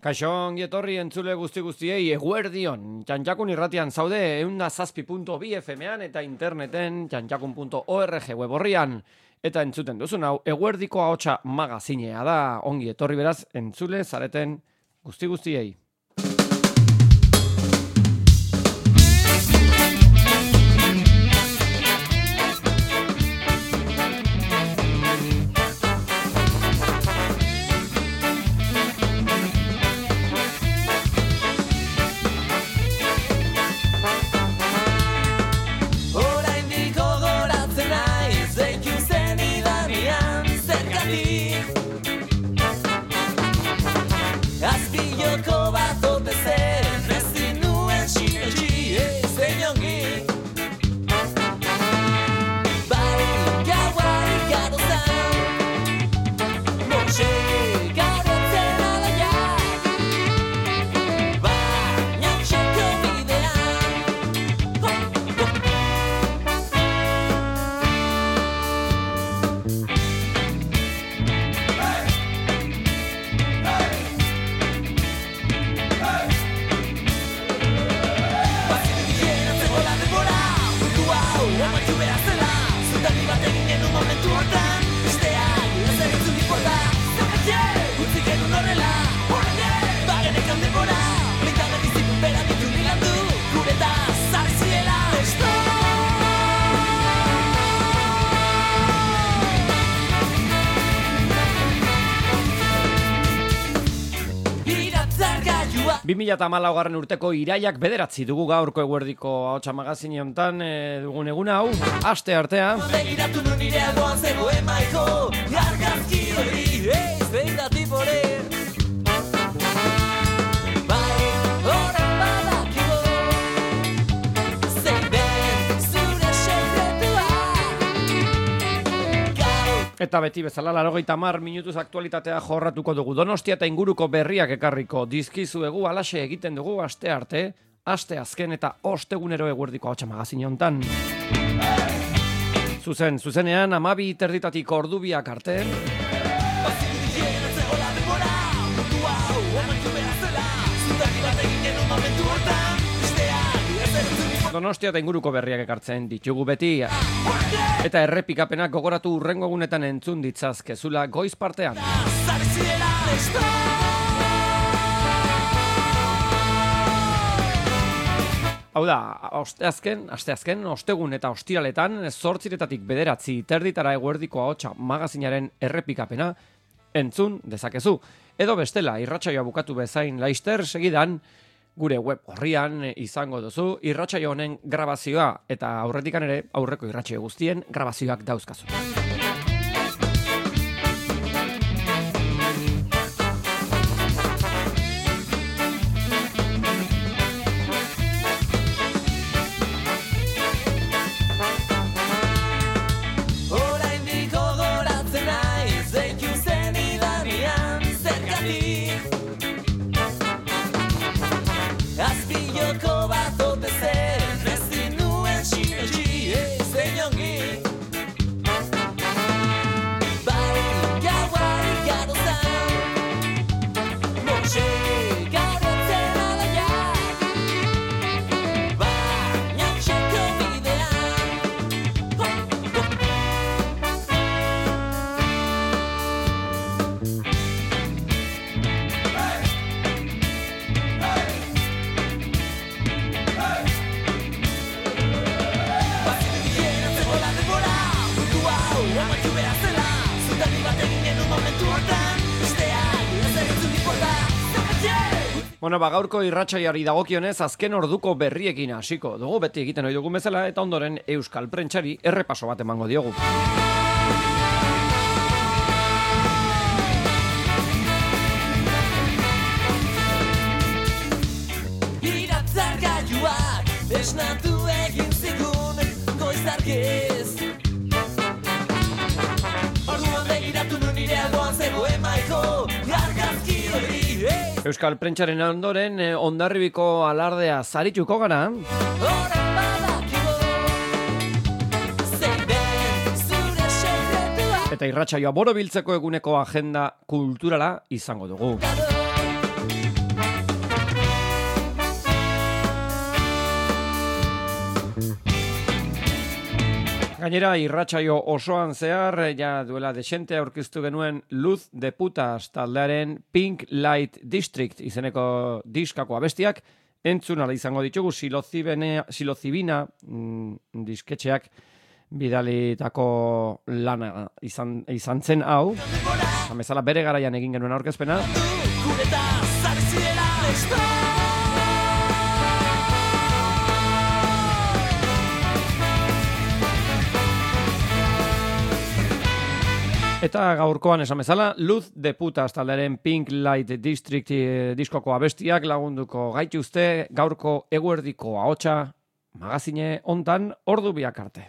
Kaixo, ongi etorri entzule guztiei eguerdion. Txantxakun irratian zaude 107.2 FM-an eta interneten txantxakun.org web horrian. Eta entzuten duzun hau, eguerdiko ahotsa magazinea da. Ongi etorri beraz entzule zareten guztiei. Garren urteko iraiak 9 dugu gaurko eguerdiko ahotsa magazine hontan dugun egun hau, aste artea. Eta beti bezala 80 minutuz aktualitatea jorratuko dugu. Donostia eta inguruko berriak ekarriko dizkizuegu, alaxe egiten dugu aste arte, aste azken eta ostegunero eguerdiko ahotsa magazine hontan. Zuzenean 12:30 ordubiak arte. Donostia eta inguruko berriak ekartzen ditugu beti. Eta errepikapenak gogoratu hurrengo egunetan entzun ditzazkezula goiz partean. Hau da, asteazken, ostegun eta ostiraletan 8:00 9:30 eguerdiko ahotsa magazinaren errepikapena entzun dezakezu. Edo bestela, irratsaioa bukatu bezain laister segidan, gure web horrian izango duzu irratsaio honen grabazioa eta aurretikan ere aurreko irratsaio guztien grabazioak dauzkazu. Gaurko irratsaiari dagokionez azken orduko berriekin hasiko dugu, beti egiten ohi dugun bezala, eta ondoren euskal prentsari errepaso bat emango diogu. Esnatu egin zigun goizarkiz Orduan begiratu nun nire alboan zegoen maiko argazki hori Euskal prentsaren ondoren Hondarribiko alardea zarituko gara Eta irratsaioa borobiltzeko eguneko agenda kulturala izango dugu Gainera, irratsaio osoan zehar, ja duela desente aurkeztu genuen Luz de Putas taldearen Pink Light District izeneko diskako abestiak, entzun ala izango ditugu Silozibina disketxeak bidalitako lana izan zen hau. Bezala bere garaian egin genuen aurkezpena. Eta gaurkoan esan bezala, Luz de Putas taldearen Pink Light District diskoko abestiak lagunduko gaituzte gaurko eguerdiko ahotsa magazine hontan ordu biak arte.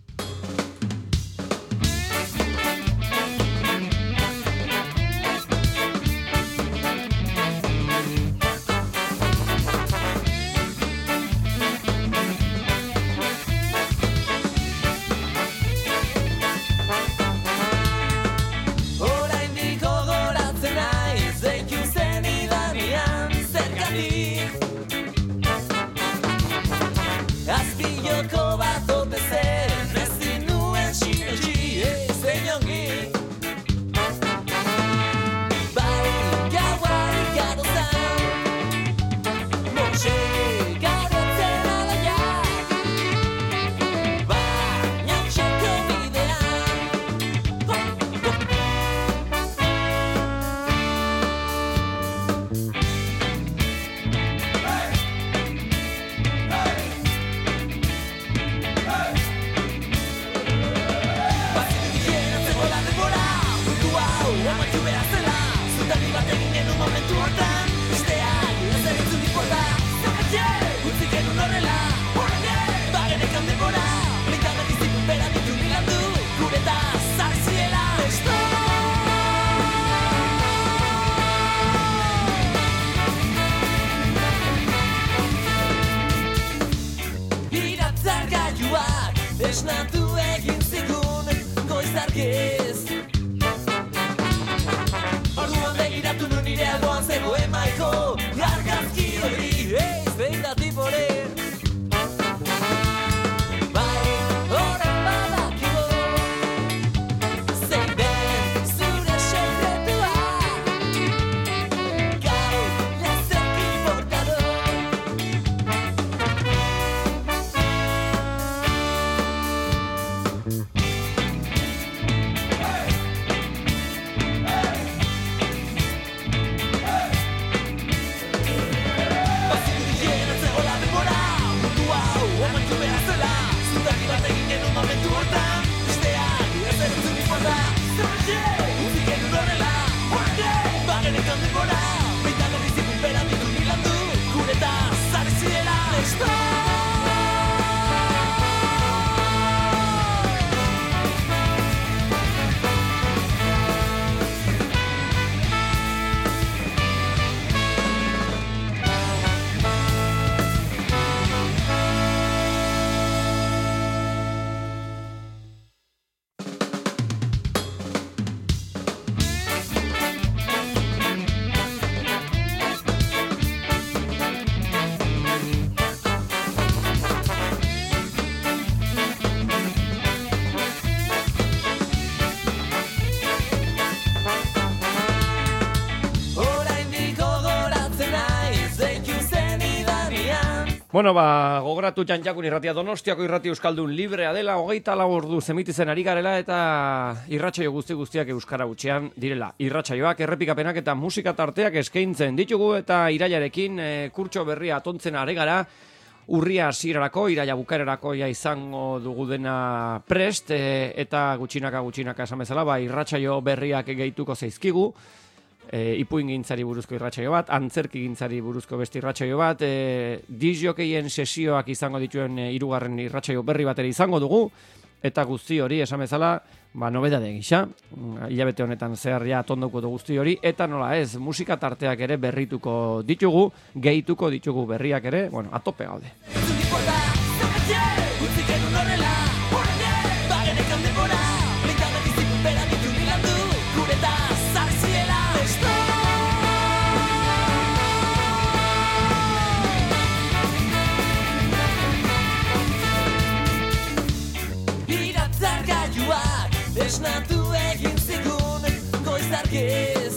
Esnatu egin zigun goizarkiz. Orduan begiratu nun nire alboan zegoen maiko argazki hori ez beira tiporen. Bai, orain badakigu zein den zure sekretua. Gaur lezeki portado. Bueno, gogoratu Janjakun irratia Donostiako irrati euskaldun librea dela, 24 ordu zemitizen ari garela eta irratsaio guztiak euskara gutxean direla. Irratsaioak, errepikapenak eta musika tarteak eskaintzen ditugu eta irailarekin kurtso berria atontzen are gara. Urria hasierarako, iraila bukaerarako izango dugu dena prest eta gutxinaka esan bezala, irratsaio berriak gehituko zaizkigu. Ipuingintzari buruzko irratsaio bat, antzerkigintzari buruzko beste irratsaio bat, disjokeien sesioak izango dituen hirugarren irratsaio berri batera izango dugu, eta guzti hori esan bezala, nobedade gisa, hilabete honetan zehar ja atondoko du guzti hori, eta nola ez, musika tarteak ere berrituko ditugu, gehituko ditugu berriak ere, atope gaude. Iratzargailuak Zargailuak esnatu egin zigun goizargiz.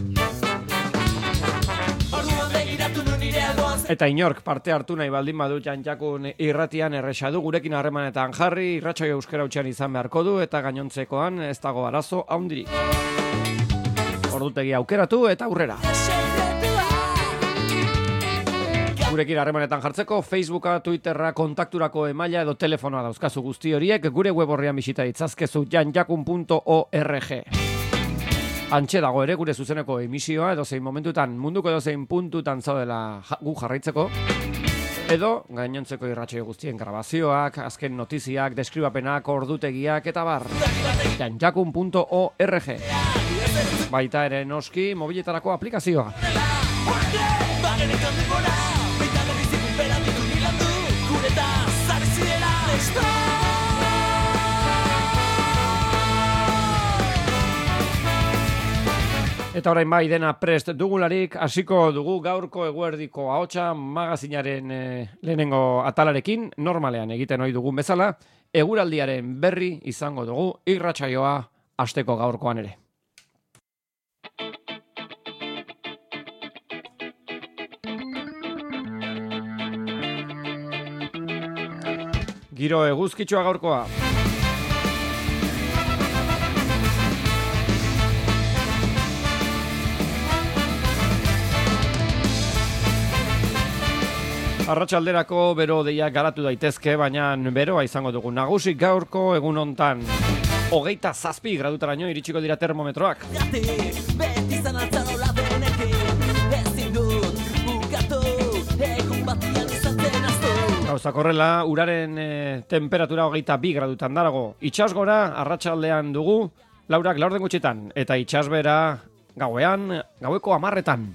Orduan begiratu nu nire alboan. Eta inork parte hartu nahi baldin badu Jan-Jakun irratian erresa du, gurekin harremanetan jarri, irratsaio euskara hutsean izan beharko du, eta gainontzekoan ez dago arazo haundirik. Ordutegi aukeratu eta aurrera. Gurekin harremanetan jartzeko, Facebooka, Twitterra, kontakturako emaila edo telefonoa dauzkazu guzti horiek, gure web horrian bisita ditzazkezu janjakun.org. Antxe dago ere gure zuzeneko emisioa, edo zein momentutan, munduko edo zein puntutan zaudela gu jarraitzeko, edo gainontzeko irratsaio guztien grabazioak, azken notiziak, deskribapenak, ordutegiak eta bar. janjakun.org. Baita ere noski mobiletarako aplikazioa. Eta orain bai dena prest dugularik, hasiko dugu gaurko eguerdiko ahotsa magazinaren lehenengo atalarekin, normalean egiten ohi dugun bezala, eguraldiaren berri izango dugu irratsaioa hasteko gaurkoan ere. Giro eguzkitsua gaurkoa. Arratsalderako bero deiak garatu daitezke, baina beroa izango dugu nagusi gaurko egun hontan. 27 gradutaraino iritsiko dira termometroak. Gauzak horrela, uraren temperatura 22 gradutan darago. Itsasgora arratsaldean dugu, laurak laurden gutxitan, eta itsasbera gaueko 10etan.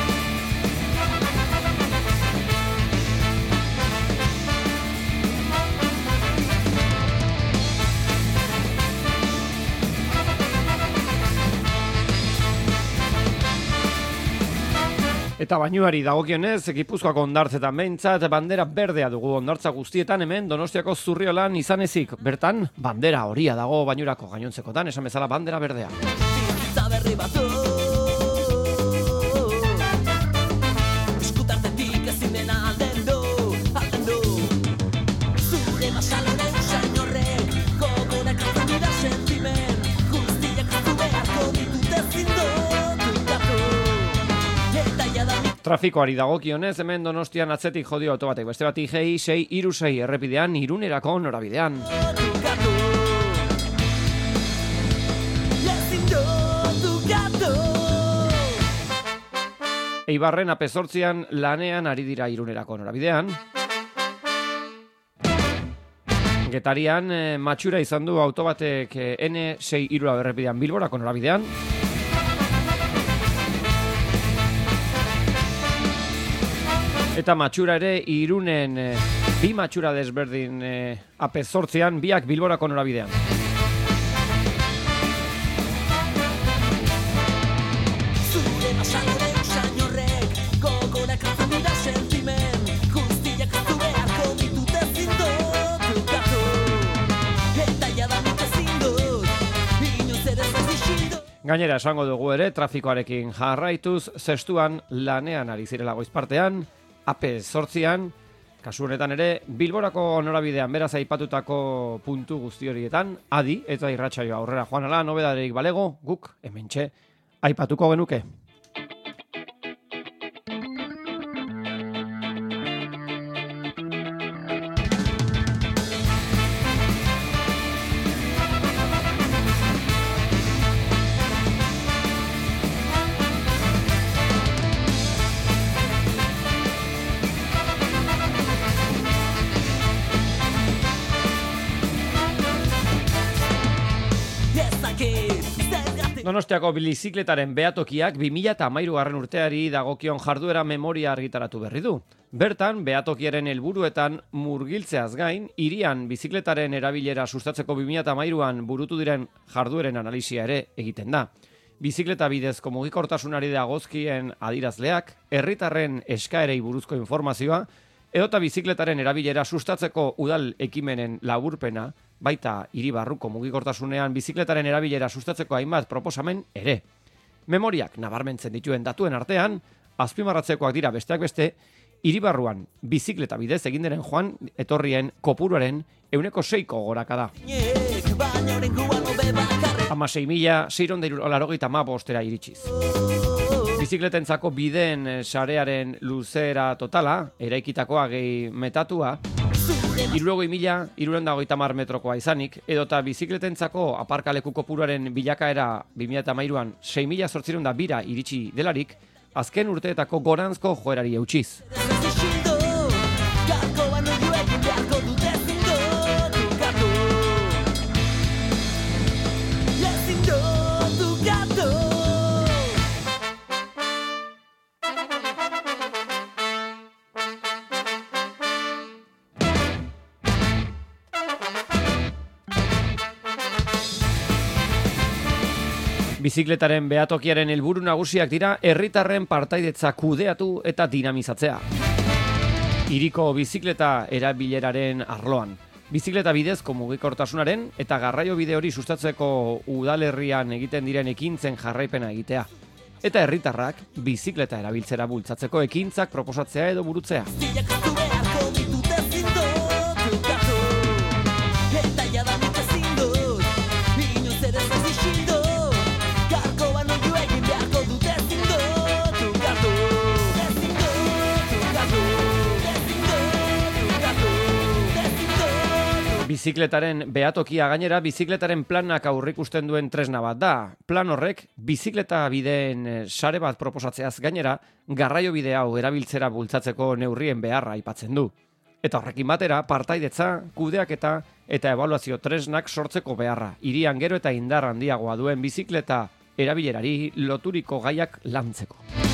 Eta bainuari dagokionez, Gipuzkoako hondartzetan behintzat bandera berdea dugu hondartza guztietan, hemen Donostiako Zurriolan izan ezik. Bertan, bandera horia dago bainurako gainontzekotan, esan bezala bandera berdea. Trafikoari dagokionez, hemen Donostian atzetik jodio auto batek, beste bati G6 36 errepidean Irunerako norabidean. Eibarren AP8an lanean ari dira Irunerako norabidean. Getarian matxura izan du auto batek N6 errepidean Bilborako norabidean. Eta matxura ere Irunen bi matxura desberdin AP8an, biak Bilborako norabidean. Gainera esango dugu ere, trafikoarekin jarraituz, zestuan lanean ari zirela goizpartean, AP8an, kasu honetan ere, Bilborako norabidean beraz aipatutako puntu guzti horietan, adi eta irratsaioa aurrera joan ala, nobedaderik balego, guk hementxe aipatuko genuke. Donostiako bizikletaren behatokiak 2013 urteari dagokion jarduera memoria argitaratu berri du. Bertan, behatokiaren helburuetan murgiltzeaz gain, hirian bizikletaren erabilera sustatzeko 2013an burutu diren jardueren analisia ere egiten da. Bizikleta bidezko mugikortasunari dagozkien adirazleak, herritarren eskaerei buruzko informazioa, edota bizikletaren erabilera sustatzeko udal ekimenen laburpena baita hiribarruko mugikortasunean bizikletaren erabilera sustatzeko hainbat proposamen ere. Memoriak nabarmentzen dituen datuen artean, azpimarratzekoak dira besteak beste, hiribarruan bizikleta bidez egin diren joan etorrien kopuruaren 6% gorakada. 16.685 iritsiz. Bizikletentzako bideen sarearen luzera totala, eraikitakoa gehi metatua, 60.330 metrokoa izanik, edota bizikletentzako aparkaleku kopuruaren bilakaera 2013an 6.802 iritsi delarik, azken urteetako goranzko joerari eutsiz. Bizikletaren behatokiaren helburu nagusiak dira herritarren partaidetza kudeatu eta dinamizatzea. Hiriko bizikleta erabileraren arloan. Bizikleta bidezko mugikortasunaren eta garraio bide hori sustatzeko udalerrian egiten diren ekintzen jarraipena egitea. Eta herritarrak bizikleta erabiltzera bultzatzeko ekintzak proposatzea edo burutzea. Bizikletaren behatokia gainera bizikletaren planak aurrikusten duen tresna bat da. Plan horrek bizikleta bideen sare bat proposatzeaz gainera garraio bide hau erabiltzera bultzatzeko neurrien beharra aipatzen du. Eta horrekin batera partaidetza, kudeaketa eta ebaluazio tresnak sortzeko beharra. Hirian gero eta indar handiagoa duen bizikleta erabilerari loturiko gaiak lantzeko.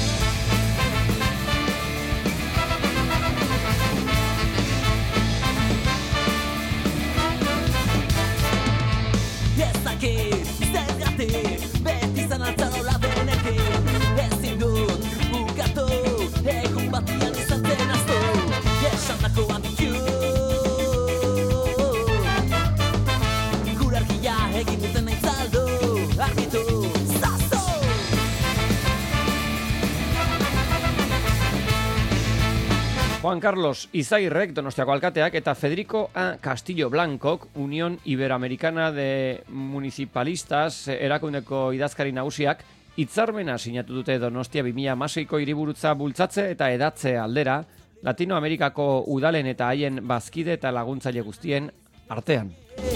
Juan Carlos Izagirrek, Donostiako alkateak, eta Federico A. Castillo Blancok, Unión Iberoamericana de Municipalistas erakundeko idazkari nagusiak, hitzarmena sinatu dute Donostia 2016ko hiriburutza bultzatze eta edatze aldera, Latinoamerikako udalen eta haien bazkide eta laguntzaile guztien artean.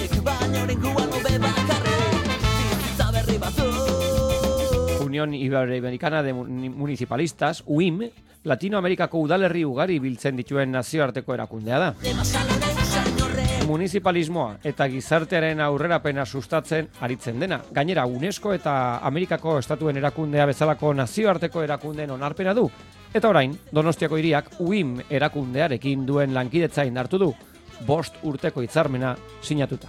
Unión Iberoamericana de Municipalistas, UIM, Latinoamerikako udalerri ugari biltzen dituen nazioarteko erakundea da. Municipalismoa eta gizartearen aurrerapena sustatzen aritzen dena. Gainera, UNESCO eta Amerikako estatuen erakundea bezalako nazioarteko erakundeen onarpena du. Eta orain, Donostiako hiriak UIM erakundearekin duen lankidetza indartu du, 5 urteko hitzarmena sinatuta.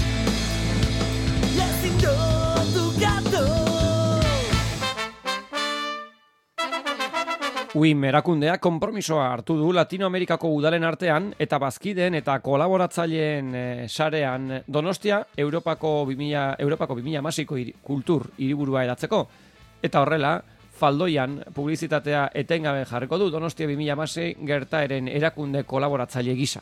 UIM erakundea konpromisoa hartu du Latinoamerikako udalen artean eta bazkideen eta kolaboratzaileen sarean Donostia Europako 2016ko kultur hiriburua eratzeko. Eta horrela, faldoian publizitatea etengabe jarriko du Donostia 2016 gertaeren erakunde kolaboratzaile gisa.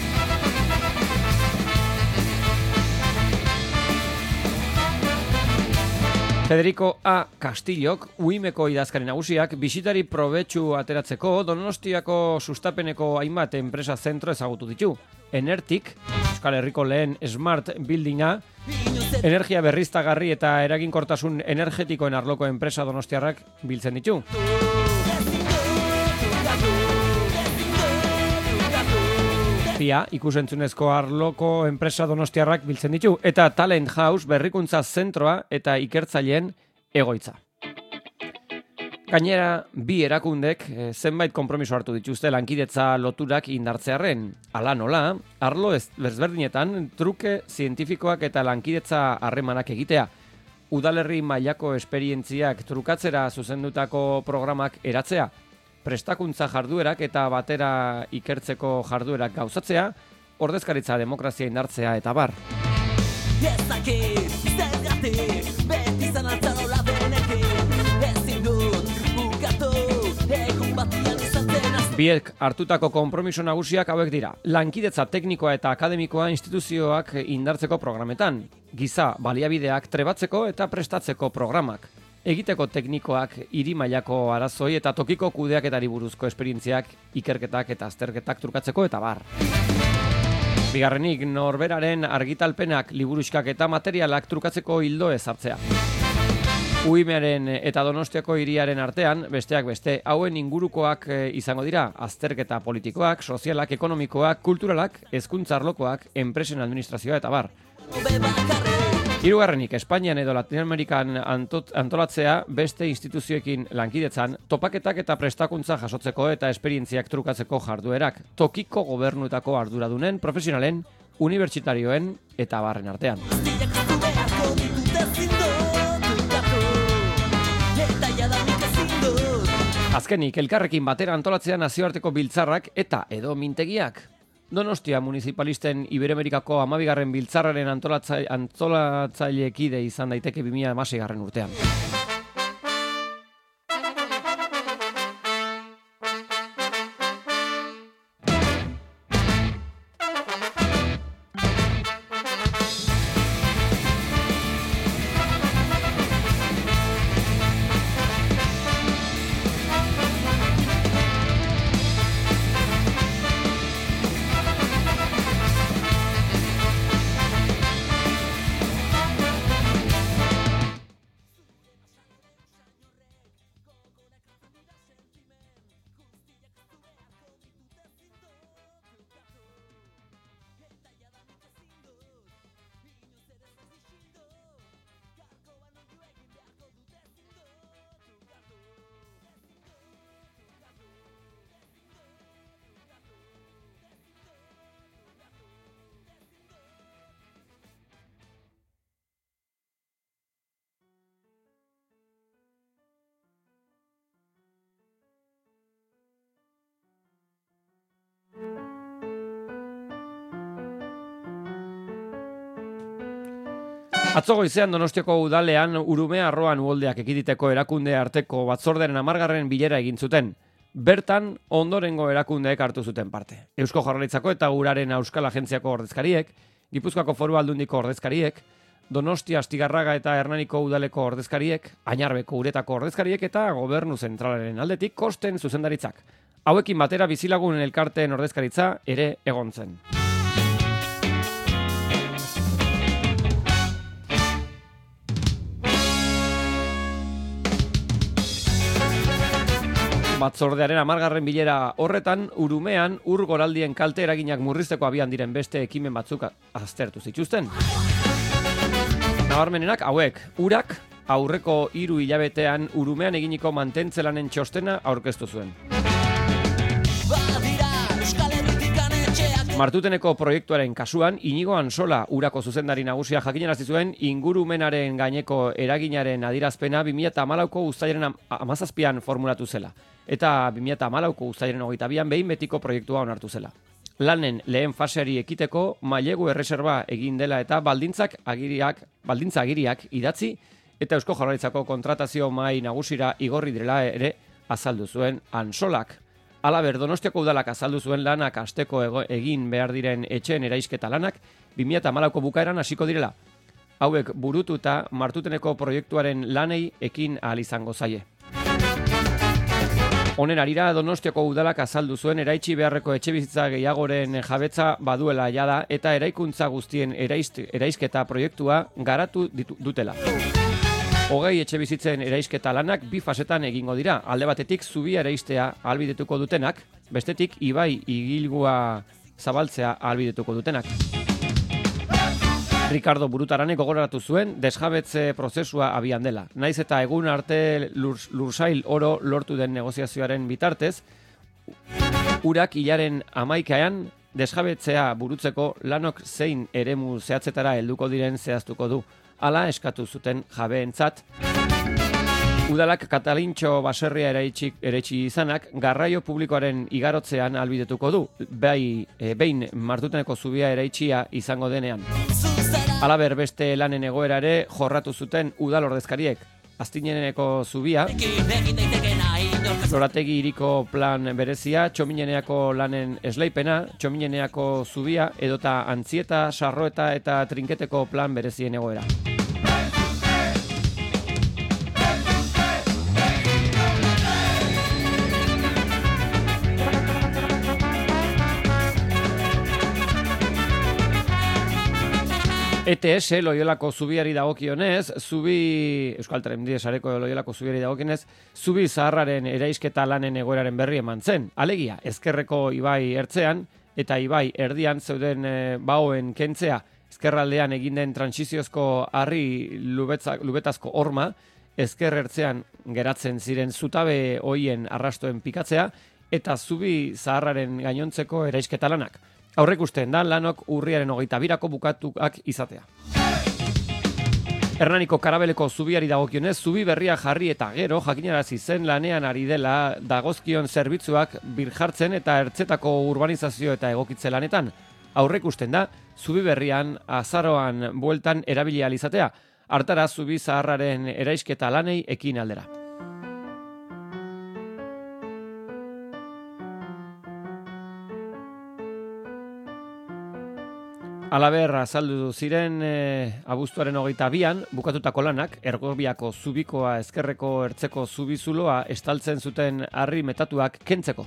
Federico A. Castillok, UIMeko idazkari nagusiak, bisitari probetxu ateratzeko Donostiako sustapeneko hainbat enpresa zentro ezagutu ditu. Enertik, Euskal Herriko lehen Smart Buildinga, energia berriztagarri eta eraginkortasun energetikoen arloko enpresa donostiarrak biltzen ditu. FIA, ikusentzunezko arloko enpresa donostiarrak biltzen ditu, eta Talent House berrikuntza zentroa eta ikertzaileen egoitza. Gainera, bi erakundek zenbait konpromiso hartu dituzte lankidetza loturak indartzearren. Hala nola, arlo ezberdinetan truke zientifikoak eta lankidetza harremanak egitea. Udalerri mailako esperientziak trukatzera zuzendutako programak eratzea, prestakuntza jarduerak eta batera ikertzeko jarduerak gauzatzea, ordezkaritza demokrazia indartzea eta bar. Beti zan altzarola benekin, ezin dut bukatu, egun batian izaten azte. Biek hartutako konpromiso nagusiak hauek dira. Lankidetza teknikoa eta akademikoa instituzioak indartzeko programetan. Giza baliabideak trebatzeko eta prestatzeko programak. Egiteko teknikoak hiri mailako arazoi eta tokiko kudeaketari buruzko esperientziak, ikerketak eta azterketak trukatzeko eta bar. Bigarrenik, norberaren argitalpenak, liburuxkak eta materialak trukatzeko hildo ezartzea. Uimearen eta Donostiako hiriaren artean, besteak beste, hauen ingurukoak izango dira, azterketa politikoak, sozialak, ekonomikoak, kulturalak, hezkuntza arlokoak, enpresen administrazioa eta bar. Hirugarrenik, Espainian edo Latinoamerikan antolatzea beste instituzioekin lankidetzan, topaketak eta prestakuntza jasotzeko eta esperientziak trukatzeko jarduerak, tokiko gobernutako arduradunen, profesionalen, unibertsitarioen eta barren artean. Azkenik, elkarrekin batera antolatzea nazioarteko biltzarrak eta edo mintegiak. Donostia municipalisten Iberoamerikako 12. biltzarraren antolatzaileekide izan daiteke 2016. urtean. Atzo goizean Donostiako udalean Urume Arroan uholdeak ekiditeko erakunde arteko batzordearen 10. bilera egin zuten. Bertan ondorengo erakundeek hartu zuten parte. Eusko Jaurlaritzako eta Uraren Euskal Agentziako ordezkariek, Gipuzkoako Foru Aldundiko ordezkariek, Donostia Astigarraga eta Hernaniko udaleko ordezkariek, Añarbeko uretako ordezkariek eta Gobernu Zentralaren aldetik kosten zuzendaritzak. Hauekin batera bizilagunen elkarteen ordezkaritza ere egon zen. Batzordearen 10. bilera horretan, Urumean ur goraldien kalte eraginak murrizteko abian diren beste ekimen batzuk aztertu zituzten. Nabarmenenak hauek, urak aurreko 3 hilabetean Urumean eginiko mantentzelanen txostena aurkeztu zuen. Martuteneko proiektuaren kasuan, Inigo Ansola urako zuzendari nagusia jakinarazi zuen ingurumenaren gaineko eraginaren adierazpena 2014ko uztailaren 17an formulatu zela. Eta 2014ko uztailaren 22an behin betiko proiektua onartu zela. Lanen lehen faseari ekiteko mailegu erreserba egin dela eta baldintza agiriak idatzi eta Eusko Jaurlaritzako kontratazio mahai nagusira igorri direla ere azaldu zuen Ansolak. Halaber, Donostiako udalak azaldu zuen lanak asteko egin behar diren etxeen eraisketa lanak 2014ko bukaeran hasiko direla. Hauek burututa Martuteneko proiektuaren lanei ekin ahal izango zaie. Honen arira, Donostiako udalak azaldu zuen eraitsi beharreko etxebizitza gehiagoren jabetza baduela jada eta eraikuntza guztien eraisketa proiektua garatu dutela. 20 etxebizitzen eraisketa lanak 2 fasetan egingo dira. Alde batetik zubia eraistea ahalbidetuko dutenak, bestetik ibai igilgua zabaltzea ahalbidetuko dutenak. Ricardo Burutaranek gogoratu zuen desjabetze prozesua abian dela. Naiz eta egun arte lursail oro lortu den negoziazioaren bitartez, urak hilaren 11an desjabetzea burutzeko lanok zein eremu zehatzetara helduko diren zehaztuko du. Hala eskatu zuten jabeentzat. Udalak Katalintxo baserria eraitsi izanak garraio publikoaren igarotzean albidetuko du, behin Martuteneko zubia eraitsia izango denean. Halaber beste lanen egoera ere jorratu zuten udal ordezkariek. Aztineneko zubia, Lorategi hiriko plan berezia, Txomineneako lanen esleipena, Txomineneako zubia, edota Antzieta, Sarroeta eta Trinketeko plan berezien egoera. ETS Loiolako zubiari dagokionez, Euskal Trenbide Sareko Loiolako zubiari dagokionez, zubi zaharraren eraisketa lanen egoeraren berri eman zen. Alegia, ezkerreko ibai ertzean eta ibai erdian zeuden baoen kentzea, ezkerraldean egin den trantsiziozko harri lubetazko horma, ezker ertzean geratzen ziren zutabe hoien arrastoen pikatzea, eta zubi zaharraren gainontzeko eraisketa lanak. Aurrekusten da lanok urriaren 22ko bukatuak izatea. Hernaniko Karabeleko zubiari dagokionez, zubi berria jarri eta gero jakinarazi zen lanean ari dela dagozkion zerbitzuak birjartzen eta ertzetako urbanizazio eta egokitze lanetan. Aurrekusten da, zubi berrian azaroan bueltan erabili ahal izatea, hartara zubi zaharraren eraisketa lanei ekin aldera. Halaber, azaldu ziren abuztuaren 22an bukatutako lanak, Ergobiako zubikoa ezkerreko ertzeko zubizuloa estaltzen zuten harri metatuak kentzeko.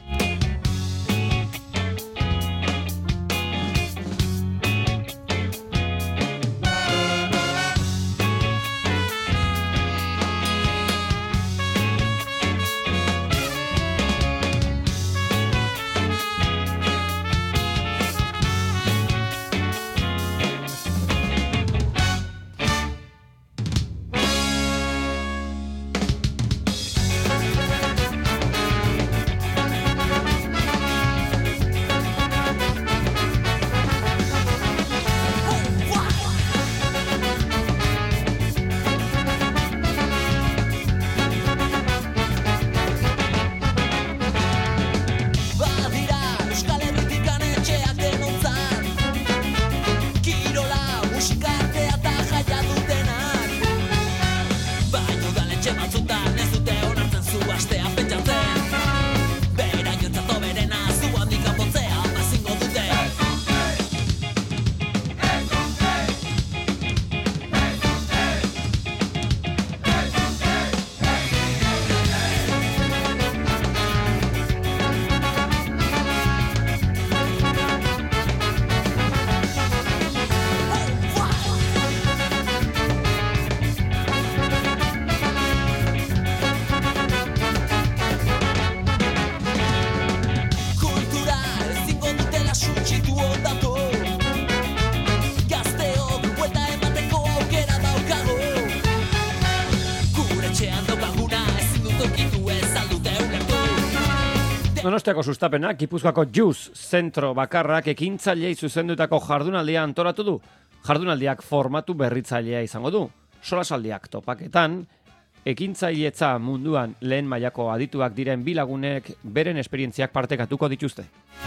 Donostiako sustapena, Gipuzkoako JUS zentro bakarrak ekintzailei zuzendutako jardunaldia antolatu du. Jardunaldiak formatu berritzailea izango du. Solasaldiak topaketan, ekintzailetza munduan lehen mailako adituak diren bi lagunek beren esperientziak partekatuko dituzte.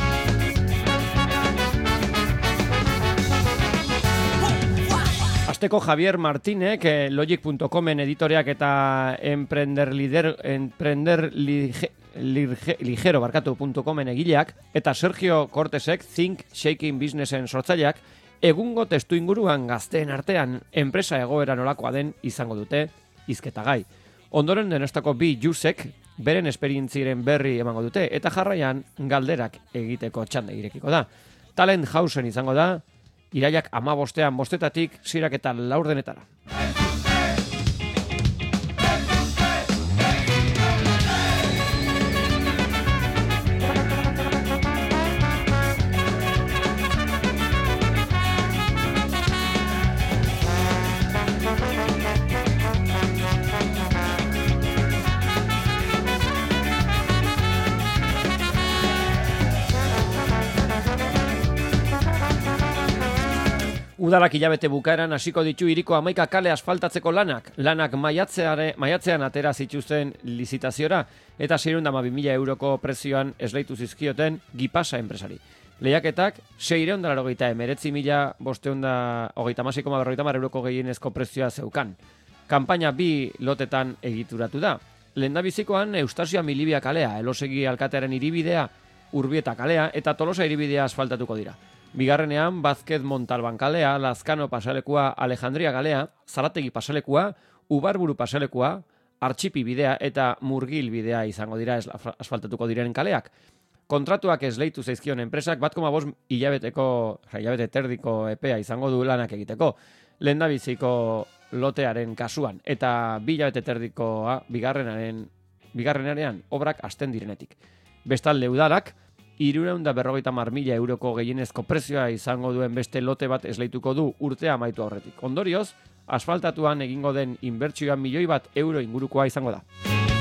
Asteko Javier Martinek, Logic.comen editoreak eta emprenderligero.comen egileak, eta Sergio Cortesek, Think Shaking Businessen sortzaileak, egungo testu inguruan gazteen artean enpresa egoera nolakoa den izango dute hizketagai. Ondoren Donostiako bi jusek beren esperientziaren berri emango dute, eta jarraian galderak egiteko txanda irekiko da. Talent Housen izango da, irailak 15 bostetatik 6:04. Udalak hilabete bukaeran hasiko ditu hiriko 11 kale asfaltatzeko lanak. Lanak maiatzean atera zituzten lizitaziora eta 612.000 euroko prezioan esleitu zizkioten Gipasa enpresari. Lehiaketak 689.536,50 euroko gehienezko prezioa zeukan. Kanpaina 2 lotetan egituratu da. Lehendabizikoan Eustasia Milibia kalea, Elosegi alkatearen hiribidea, Urbieta kalea eta Tolosa hiribidea asfaltatuko dira. Bigarrenean, Bazkez Montalban kalea, Lazkano pasalekua, Alejandria kalea, Zarategi pasalekua, Ubarburu pasalekua, Artxipi bidea eta Murgil bidea izango dira asfaltatuko diren kaleak. Kontratuak esleitu zaizkion enpresak 1,5 hilabete terdiko epea izango du lanak egiteko. Lehendabiziko lotearen kasuan eta 2 hilabete terdikoa bigarrenarean obrak hasten direnetik. Bestalde udalak 350.000 euroko gehienezko prezioa izango duen beste lote bat esleituko du urtea amaitu aurretik. Ondorioz, asfaltatuan egingo den inbertsioa €1.000.000 ingurukoa izango da.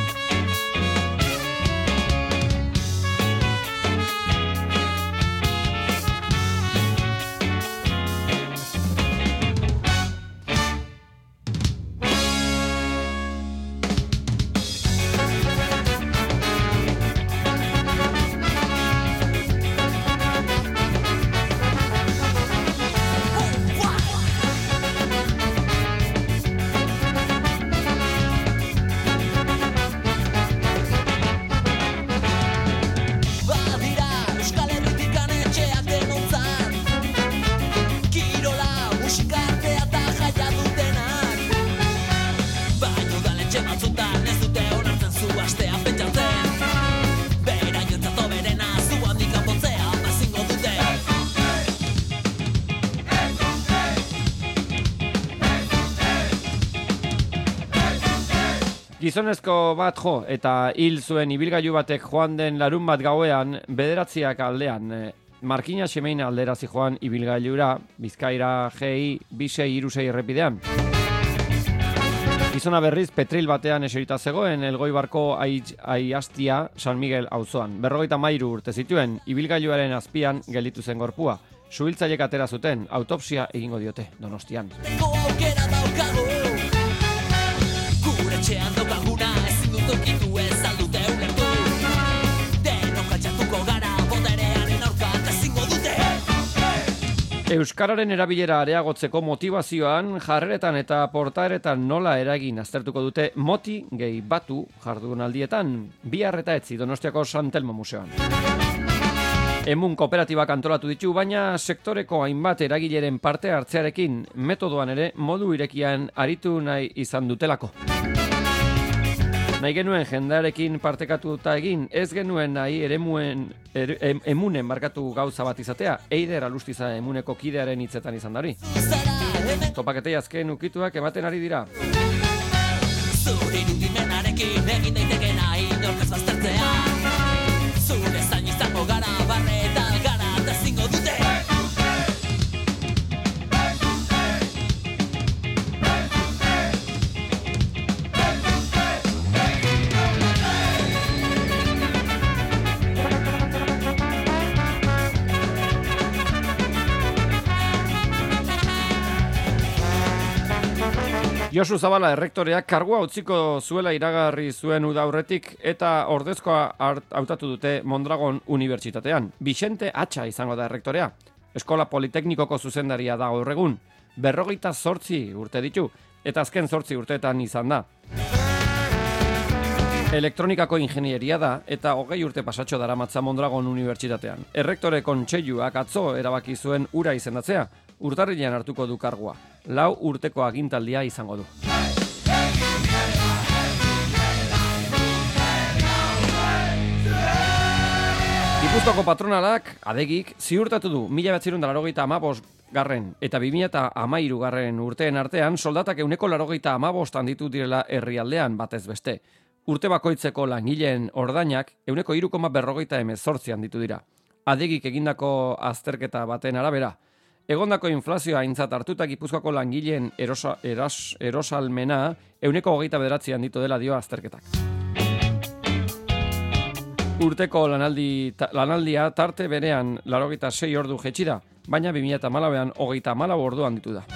Gizonezko bat jo eta hil zuen ibilgailu batek joan den larun bat gauean 9 aldean Markina Xemeina alderazi joan ibilgailura Bizkaira GI 2636 errepidean. Gizona berriz petril batean eserita zegoen Elgoibarko Aiastia San Miguel auzoan. 53 urte zituen ibilgailuaren azpian gelditu zen gorpua. Suhiltzaileek atera zuten, autopsia egingo diote Donostian. Euskararen erabilera areagotzeko motivazioan, jarreretan eta portaeretan nola eragin aztertuko dute Moti gehi Batu jardunaldietan, bihar eta etzi Donostiako San Telmo Museoan. Emun kooperatibak antolatu ditu, baina sektoreko hainbat eragileren parte hartzearekin metodoan ere modu irekian aritu nahi izan dutelako. Nahi genuen jendearekin partekatuta egin, ez genuen nahi emunen markatu gauza bat izatea, Eider Alustiza emuneko kidearen hitzetan izan dari. Topaketei azken ukituak ematen ari dira. Josu Zabala errektoreak kargua utziko zuela iragarri zuen uda aurretik eta ordezkoa hautatu dute Mondragon Unibertsitatean. Vicente Atxa izango da errektorea. Eskola Politeknikoko zuzendaria da gaur egun. 58 urte ditu eta azken 8 urteetan izan da. Elektronikako ingenieria da eta 20 urte pasatxo daramatza Mondragon Unibertsitatean. Errektore kontseiluak atzo erabaki zuen ura izendatzea. Urtarrilean hartuko du kargua. 4 urteko agintaldia izango du. Gipuzkoako patronalak, adegik, ziurtatu du 1985 eta 2013 urteen artean soldatak 185 handitu direla herrialdean batez beste. Urte bakoitzeko langileen ordainak 3,48 handitu dira. Adegik egindako azterketa baten arabera, egondako inflazioa aintzat hartuta Gipuzkoako langileen erosalmena 29 handitu dela dio azterketak. Urteko lanaldia tarte berean 86 ordu jetxi da, baina 2014an 34 ordu handitu da.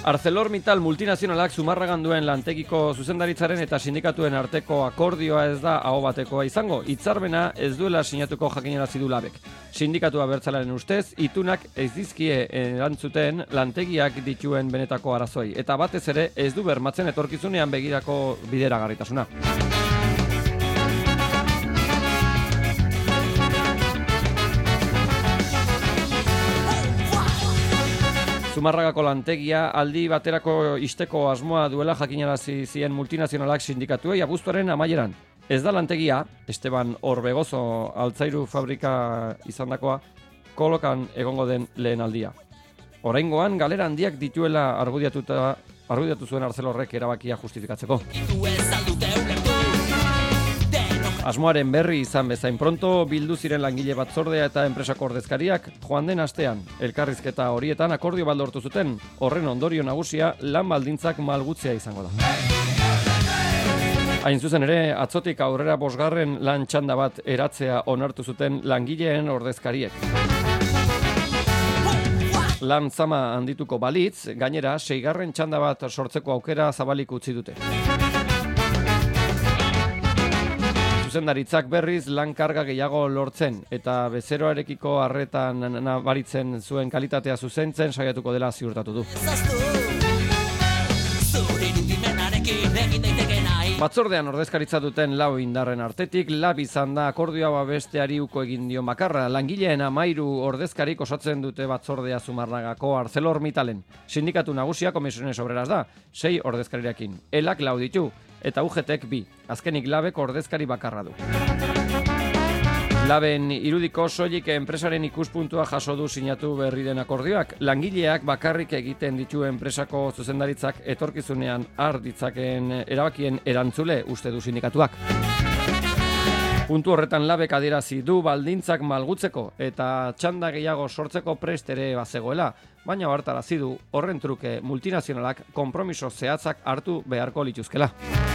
ArcelorMittal multinazionalak Zumarragan duen lantegiko zuzendaritzaren eta sindikatuen arteko akordioa ez da aho batekoa izango. Hitzarmena ez duela sinatuko jakinarazi du Labek. Sindikatua abertzalearen ustez, itunak ez dizkie erantzuten lantegiak dituen benetako arazoi. Eta batez ere ez du bermatzen etorkizunean begirako bideragarritasuna. Zumarragako lantegia aldi baterako isteko asmoa duela jakinarazi zien multinazionalak sindikatuei abuztuaren amaieran. Ez da lantegia, Esteban Orbegozo altzairu fabrika izandakoa, kolokan egongo den lehen aldia. Oraingoan galera handiak dituela argudiatu zuen Arcelorrek erabakia justifikatzeko. Asmoaren berri izan bezain pronto, bildu ziren langile batzordea eta enpresako ordezkariak joan den astean. Elkarrizketa horietan akordio baldortu zuten, horren ondorio nagusia lan baldintzak malgutzea izango da. Hain zuzen ere, atzotik aurrera 5. lan txanda bat eratzea onartu zuten langileen ordezkariek. Lan zama handituko balitz, gainera 6. txanda bat sortzeko aukera zabalik utzi dute. Zuzendaritzak berriz lan karga gehiago lortzen eta bezeroarekiko harretan nabaritzen zuen kalitatea zuzentzen saiatuko dela ziurtatu du. Batzordean ordezkaritza duten 4 indarren artetik, Lab izan da akordioa babesteari uko egin dion bakarra. Langileen 13 ordezkarik osatzen dute batzordea Zumarragako ArcelorMittalen. Sindikatu nagusia Comisiones Obreras da, 6 ordezkarirekin. Elak 4 ditu, eta UGTek 2. Azkenik Labek ordezkari bakarra du. Laben irudiko soilik enpresaren ikuspuntua jaso du sinatu berri den akordioak. Langileak bakarrik egiten ditu enpresako zuzendaritzak etorkizunean har ditzakeen erabakien erantzule uste du sindikatuak. Puntu horretan Labek adierazi du baldintzak malgutzeko eta txanda gehiago sortzeko prest ere bazegoela, baina hartarazi du horren truke multinazionalak konpromiso zehatzak hartu beharko lituzkela.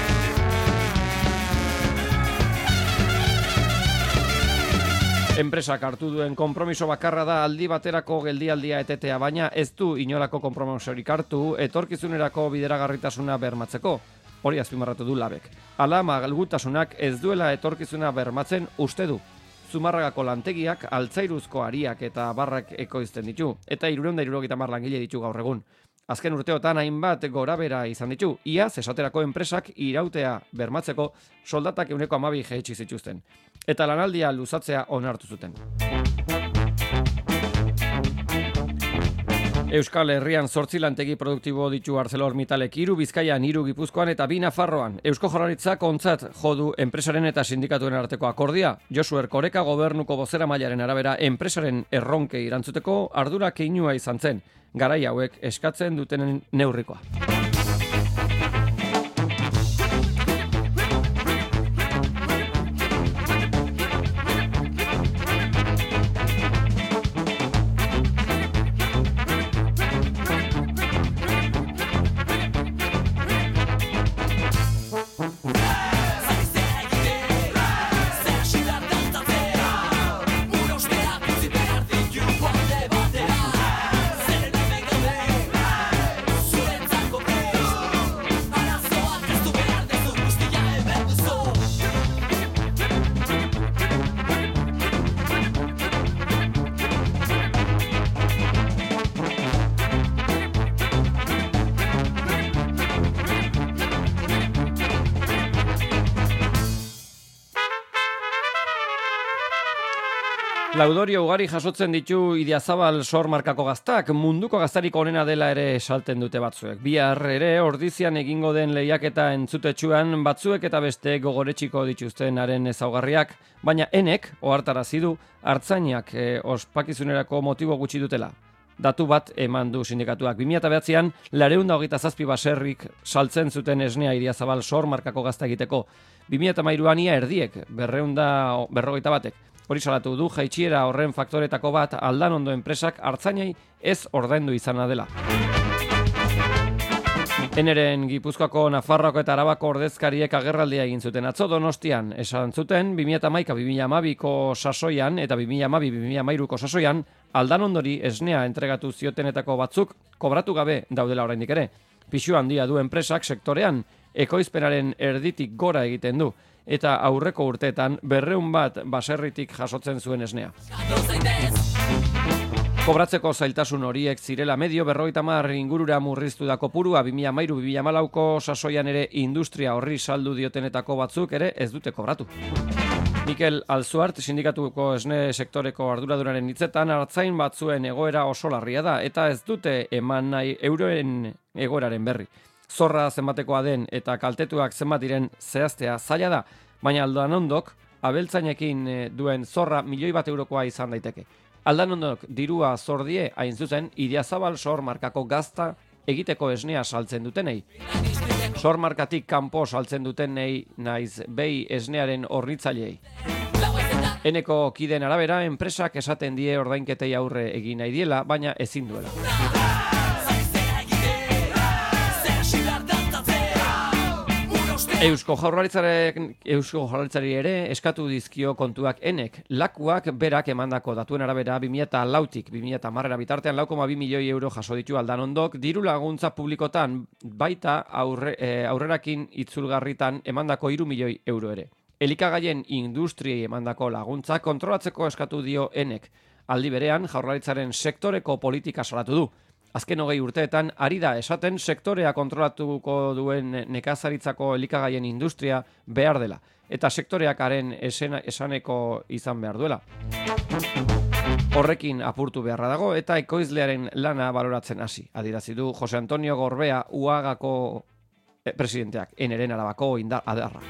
Enpresak hartu duen konpromiso bakarra da aldi baterako geldialdia etetea, baina ez du inolako konpromisorik hartu etorkizunerako bideragarritasuna bermatzeko. Hori azpimarratu du Labek. Hala, malgutasunak ez duela etorkizuna bermatzen uste du. Zumarragako lantegiak altzairuzko ariak eta barrak ekoizten ditu, eta 370 langile ditu gaur egun. Azken urteotan hainbat gorabera izan ditu, iaz esaterako enpresak irautea bermatzeko soldatak 12% jaitsi zituzten. Eta lanaldia luzatzea onartu zuten. Euskal Herrian 8 lantegi produktibo ditu ArcelorMittalek, 3 Bizkaian, 3 Gipuzkoan eta 2 Nafarroan. Eusko Jaurlaritzak ontzat jo du enpresaren eta sindikatuen arteko akordia. Josu Erkoreka gobernuko bozeramailearen arabera enpresaren erronkei erantzuteko ardura keinua izan zen. Garai hauek eskatzen dutenen neurrikoa. Laudorio ugari jasotzen ditu Idiazabal sor markako gaztak, munduko gaztarik onena dela ere esalten dute batzuek. Bihar ere ordizian egingo den lehiaketa entzutetsuan batzuek eta beste gogoretxiko dituztenaren ezaugarriak, baina enek ohartarazi du hartzainak ospakizunerako motibo gutxi dutela. Datu bat eman du sindikatuak. 2009an 227 baserrik saltzen zuten esnea Idiazabal sor markako gazta egiteko. 2013an ia erdiek 250 batek. Hori salatu du jaitsiera horren faktoretako bat Aldanondo enpresak hartzainei ez ordaindu izana dela. Eneren Gipuzkoako, Nafarroako eta Arabako ordezkariek agerraldia egin zuten atzo Donostian. Esan zuten 2011-2012ko sasoian eta 2012-2013ko sasoian Aldanondori esnea entregatu ziotenetako batzuk kobratu gabe daudela oraindik ere. Pisu handia du enpresak sektorean, ekoizpenaren erditik gora egiten du eta aurreko urteetan 200 baserritik jasotzen zuen esnea. Kobratzeko zailtasun horiek zirela medio 50 ingurura murriztu da kopurua 2013-2014ko sasoian ere industria horri saldu diotenetako batzuk ere ez dute kobratu. Mikel Alzuart, sindikatuko esne sektoreko arduradunaren hitzetan, artzain batzuen egoera oso larria da eta ez dute eman nahi euroen egoeraren berri. Zorra zenbatekoa den eta kaltetuak zenbat diren zehaztea zaila da, baina Aldanondok abeltzainekin duen zorra €1.000.000 izan daiteke. Aldanondok dirua zordie hain zuzen Idiazabal Sor markako gazta egiteko esnea saltzen dutenei. Sor markatik kanpo saltzen dutenei naiz behi esnearen hornitzaileei. Eneko kideen arabera, enpresak esaten die ordainketei aurre egin nahi diela, baina ezin duela. Eusko Jaurlaritzari ere eskatu dizkio kontuak enek. Lakuak berak emandako datuen arabera 2004tik 2010 bitartean 4,2 milioi euro jaso ditu Aldanondok diru laguntza publikotan baita aurrerakin itzulgarritan emandako 3 milioi euro ere. Elikagaien industriei emandako laguntza kontrolatzeko eskatu dio enek. Aldi berean Jaurlaritzaren sektoreko politika salatu du. Azken 20 urteetan ari da esaten sektorea kontrolatuko duen nekazaritzako elikagaien industria behar dela, eta sektoreak haren esaneko izan behar duela. Horrekin apurtu beharra dago eta ekoizlearen lana baloratzen hasi. Adierazi du Jose Antonio Gorbea UAGako presidenteak, Eneren Arabako adarra.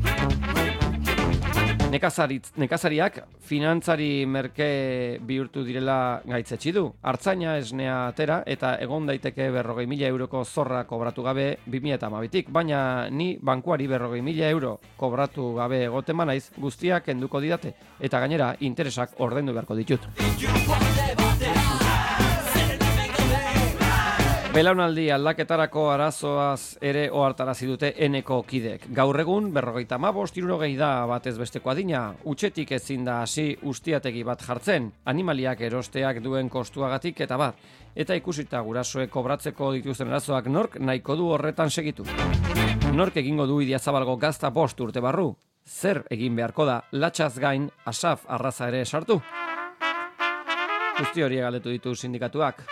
Nekazariak finantzari merke bihurtu direla gaitzetsi du. Artzaina esnea atera eta egon daiteke 40.000 euroko zorra kobratu gabe 2012tik, baina ni bankuari 40.000 euro kobratu gabe egoten banaiz guztiak kenduko didate eta gainera interesak ordaindu beharko ditut. Belaunaldi aldaketarako arazoaz ere ohartarazi dute eneko kideek. Gaur egun 55-60 da batez besteko adina, utxetik ezin da hasi ustiategi bat jartzen, animaliak erosteak duen kostuagatik eta bar. Eta ikusita gurasoek kobratzeko dituzten arazoak nork nahiko du horretan segitu. Nork egingo du Idiazabalgo gazta 5 urte barru? Zer egin beharko da latxaz gain asaf arraza ere sartu? Guzti hori galdetu ditu sindikatuak.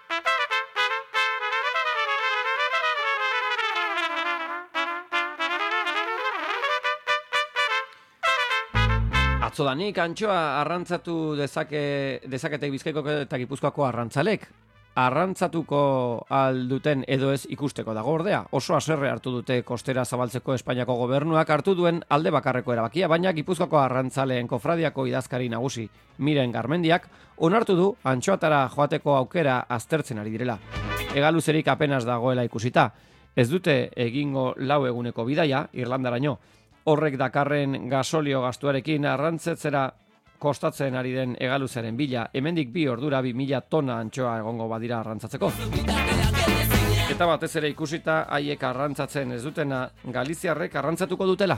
Atzodanik antxoa arrantzatu dezaketek Bizkaiko eta Gipuzkoako arrantzalek. Arrantzatuko alduten edo ez ikusteko dago ordea. Oso haserre hartu dute kostera zabaltzeko Espainiako gobernuak hartu duen alde bakarreko erabakia, baina Gipuzkoako arrantzaleen kofradiako idazkari nagusi Miren Garmendiak onartu du antxoatara joateko aukera aztertzen ari direla. Egaluzerik apenas dagoela ikusita. Ez dute egingo 4 eguneko bidaia Irlandaraino. Horrek dakarren gasolio gastuarekin arrantzetzera kostatzen ari den egaluzaren bila, hemendik 2 ordura 2000 tona antxoa egongo badira arrantzatzeko. Eta batez ere ikusita haiek arrantzatzen ez dutena galiziarrek arrantzatuko dutela.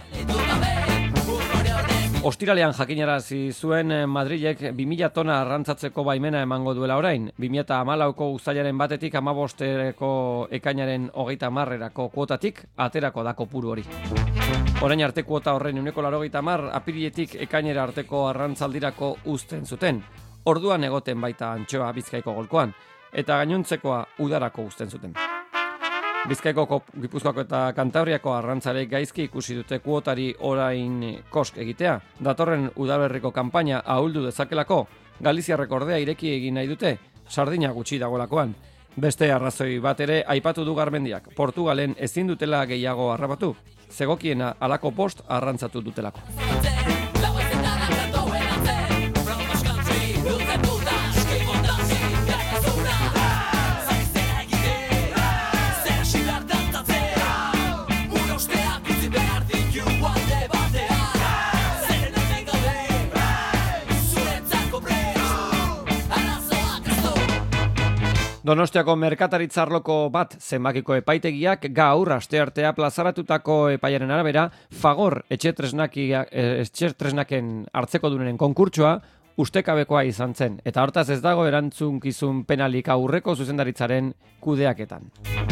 Ostiralean jakinarazi zuen Madrilek 2000 tona arrantzatzeko baimena emango duela orain. 2014ko uztailaren 1etik 15ko ekainaren 30erako kuotatik aterako da kopuru hori. Orain arte kuota horren 90 apiriletik ekainera arteko arrantzaldirako uzten zuten. Orduan egoten baita antxoa Bizkaiko golkoan, eta gainontzekoa udarako uzten zuten. Bizkaiko, Gipuzkoako eta Kantabriako arrantzalek gaizki ikusi dute kuotari orain kosk egitea. Datorren udaberriko kanpaina ahuldu dezakelako, Galiziarrek ordea ireki egin nahi dute, sardina gutxi dagoelakoan. Beste arrazoi bat ere aipatu du Garmendiak, Portugalen ezin dutela gehiago harrapatu, zegokiena halako 5 arrantzatu dutelako. Donostiako merkataritzarloko bat zenbakiko epaitegiak gaur asteartea plazaratutako epaiaren arabera Fagor etxetresnaken hartzeko dunenen konkurtsoa ustekabekoa izan zen, eta hortaz ez dago erantzunkizun penalik aurreko zuzendaritzaren kudeaketan.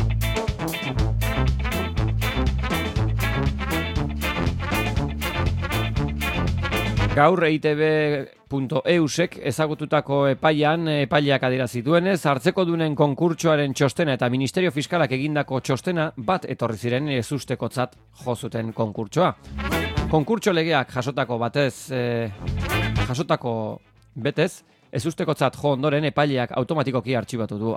Gaur EITB.eusek ezagututako epaileak adierazi duenez, hartzeko dunen konkurtsoaren txostena eta Ministerio Fiskalak egindako txostena bat etorri ziren ezustekotzat jo zuten konkurtsoa. Konkurtso legeak jasotako betez, ezustekotzat jo ondoren epaileak automatikoki artxibatu du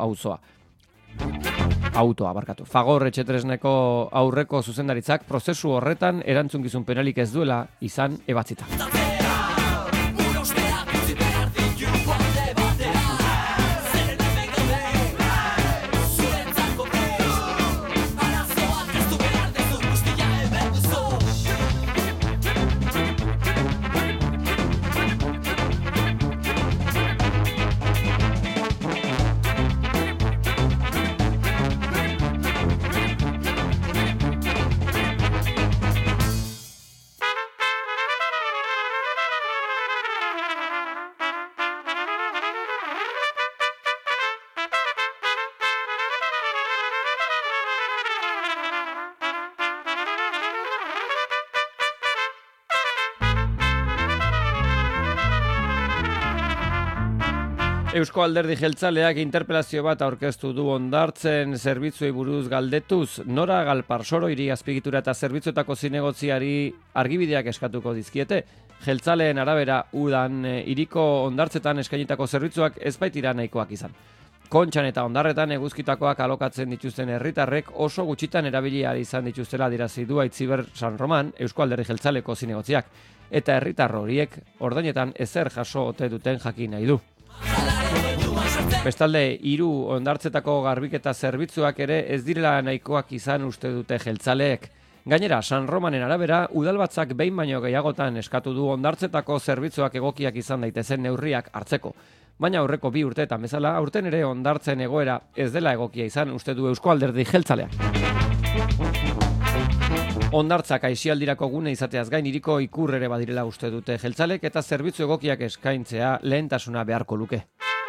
autoa. Fagor etxetresneko aurreko zuzendaritzak prozesu horretan erantzunkizun penalik ez duela izan ebatzita. Eusko Alderdi Jeltzaleak interpelazio bat aurkeztu du hondartzen zerbitzuei buruz galdetuz, nora Galparsoro hiri azpiegitura eta zerbitzuetako zinegotziari argibideak eskatuko dizkiete. Jeltzaleen arabera udan hiriko hondartzetan eskainitako zerbitzuak ez baitira nahikoak izan. Kontxan eta hondarretan eguzkitakoak alokatzen dituzten herritarrek oso gutxitan erabili ahal izan dituztela adierazi du Aitziber San Roman Eusko Alderdi Jeltzaleko zinegotziak, eta herritar horiek ordainetan ezer jaso ote duten jakin nahi du. Bestalde, 3 hondartzetako garbiketa zerbitzuak ere ez direla nahikoak izan uste dute jeltzaleek. Gainera, San Romanen arabera, udalbatzak behin baino gehiagotan eskatu du hondartzetako zerbitzuak egokiak izan daitezen neurriak hartzeko. Baina aurreko 2 urteetan bezala, aurten ere hondartzen egoera ez dela egokia izan uste du Eusko Alderdi Jeltzaleak. Hondartzak aisialdirako gune izateaz gain hiriko ikur ere badirela uste dute jeltzalek eta zerbitzu egokiak eskaintzea lehentasuna beharko luke.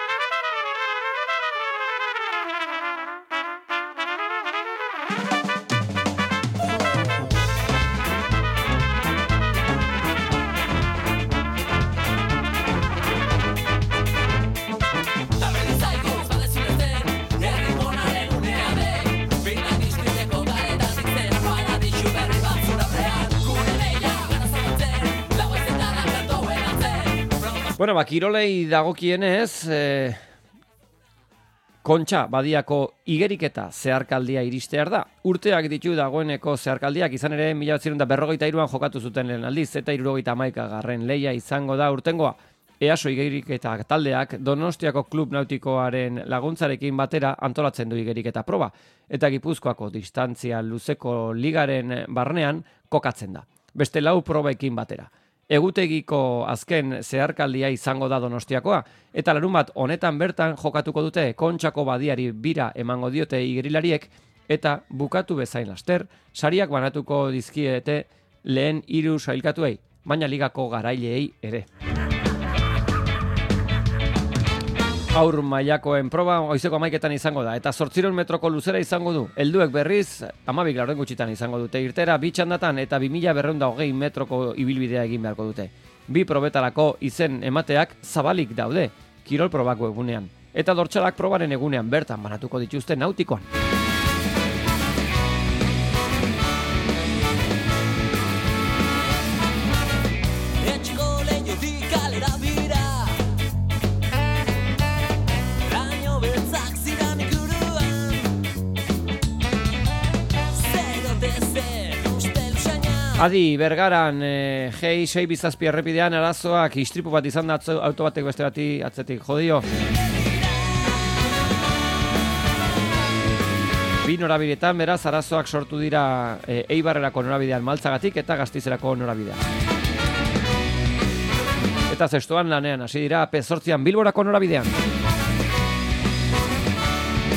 Bueno, kirolei dagokienez, Kontxa badiako igeriketa zeharkaldia iristear da. Urteak ditu dagoeneko zeharkaldiak, izan ere 1953an jokatu zuten lehen aldiz, eta 71. leia izango da urtengoa. EASO igeriketa taldeak Donostiako Klub Nautikoaren laguntzarekin batera antolatzen du igeriketa proba, eta Gipuzkoako distantzia luzeko ligaren barnean kokatzen da. Beste 4 probekin batera. Egutegiko azken zeharkaldia izango da Donostiakoa, eta larunbat honetan bertan jokatuko dute Kontxako badiari bira emango diote igerilariek, eta bukatu bezain laster, sariak banatuko dizkiete lehen 3 sailkatuei, baina ligako garaileei ere. Haur mailakoen proba goizeko 11etan izango da, eta 800 metroko luzera izango du. Helduek berriz 12 laurden gutxitan izango dute irtera 2 txandatan eta 2220 metroko ibilbidea egin beharko dute. 2 probetarako izen emateak zabalik daude, kirol probako egunean, eta dortxalak probaren egunean bertan banatuko dituzte nautikoan. Adi, Bergaran, G6 bizazpi errepidean arazoak istripu bat izan da auto batek beste bati atzetik jodio. 2 norabideetan beraz arazoak sortu dira Eibarrerako norabidean Maltzagatik eta Gastizerako norabidean. Eta zestoan lanean hasi dira P8an Bilborako norabidean.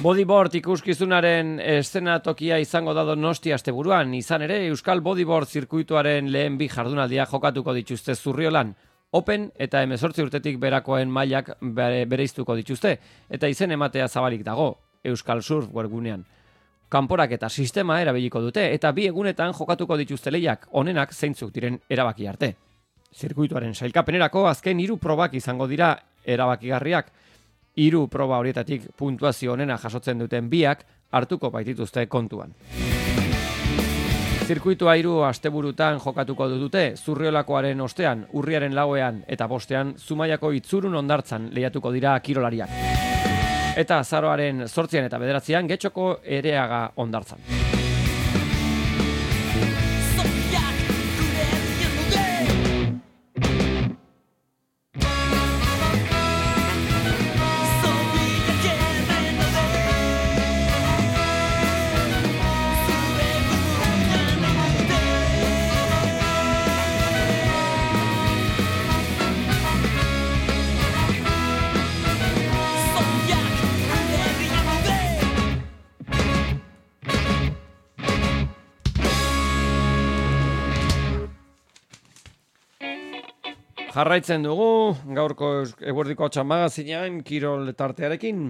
Bodyboard ikuskizunaren eszenatokia izango da Donostia asteburuan, izan ere Euskal Bodyboard zirkuituaren lehen bi jardunaldia jokatuko dituzte Zurriolan. Open eta 18 urtetik berakoen mailak bereiztuko dituzte, eta izen ematea zabalik dago Euskal Surf webgunean. Kanporak eta sistema erabiliko dute, eta bi egunetan jokatuko dituzte lehiak, onenak zeintzuk diren erabaki arte. Zirkuituaren sailkapenerako azken 3 probak izango dira erabakigarriak. 3 proba horietatik puntuazio onena jasotzen duten biak hartuko baitituzte kontuan. Zirkuitua 3 asteburutan jokatuko dute, Zurriolakoaren ostean, urriaren 4ean eta 5ean Zumaiako Itzurun hondartzan lehiatuko dira kirolariak. Eta azaroaren 8ean eta 9ean Getxoko Ereaga hondartzan. Jarraitzen dugu, gaurko Eguerdiko Hotsa magazinean kirol tartearekin.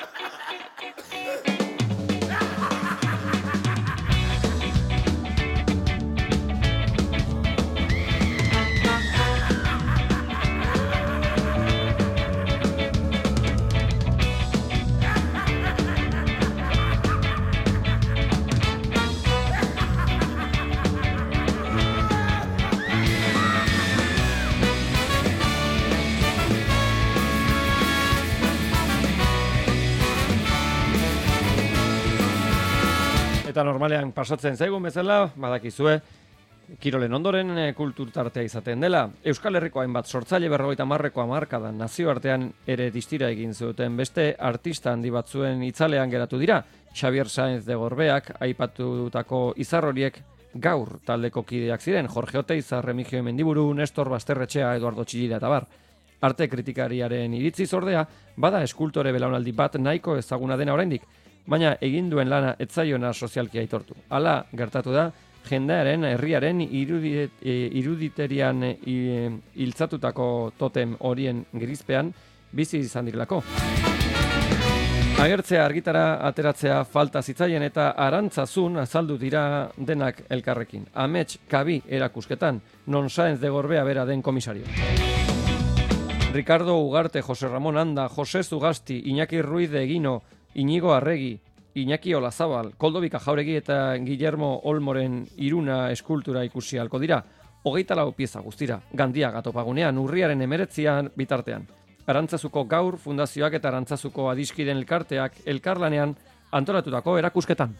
Eta normalean pasatzen zaigun bezala, badakizue, kirolen ondoren kultur tartea izaten dela. Euskal Herriko hainbat sortzaile 50ko hamarkadan nazioartean ere distira egin zuten beste artista handi batzuen itzalean geratu dira. Xabier Saenz de Gorbeak aipatutako izar horiek gaur taldeko kideak ziren. Jorge Oteiza, Remigio Mendiburu, Nestor Basterretxea, Eduardo Txillira eta bar. Arte kritikariaren iritziz ordea, bada eskultore belaunaldi bat nahiko ezaguna dena oraindik. Baina egin duen lana etzaiona sozialki aitortu. Hala gertatu da, jendearen, herriaren iruditerian hiltzatutako totem horien gerizpean bizi izan direlako. Agertzea argitara ateratzea falta zitzaien eta Arantzazun azaldu dira denak elkarrekin. Amets Kabi erakusketan, non Saenz de Gorbea bera den komisario. Ricardo Ugarte, Jose Ramon Anda, Jose Zugasti, Iñaki Ruiz de Egino, Iñigo Arregi, Iñaki Olazabal, Koldobika Jauregi eta Guillermo Olmoren Iruna eskultura ikusi halko dira. 24 pieza guztira, Gandia Topagunean, urriaren 19 bitartean. Arantzazuko Gaur Fundazioak eta Arantzazuko Adiskiden elkarteak elkarlanean antolatutako erakusketan.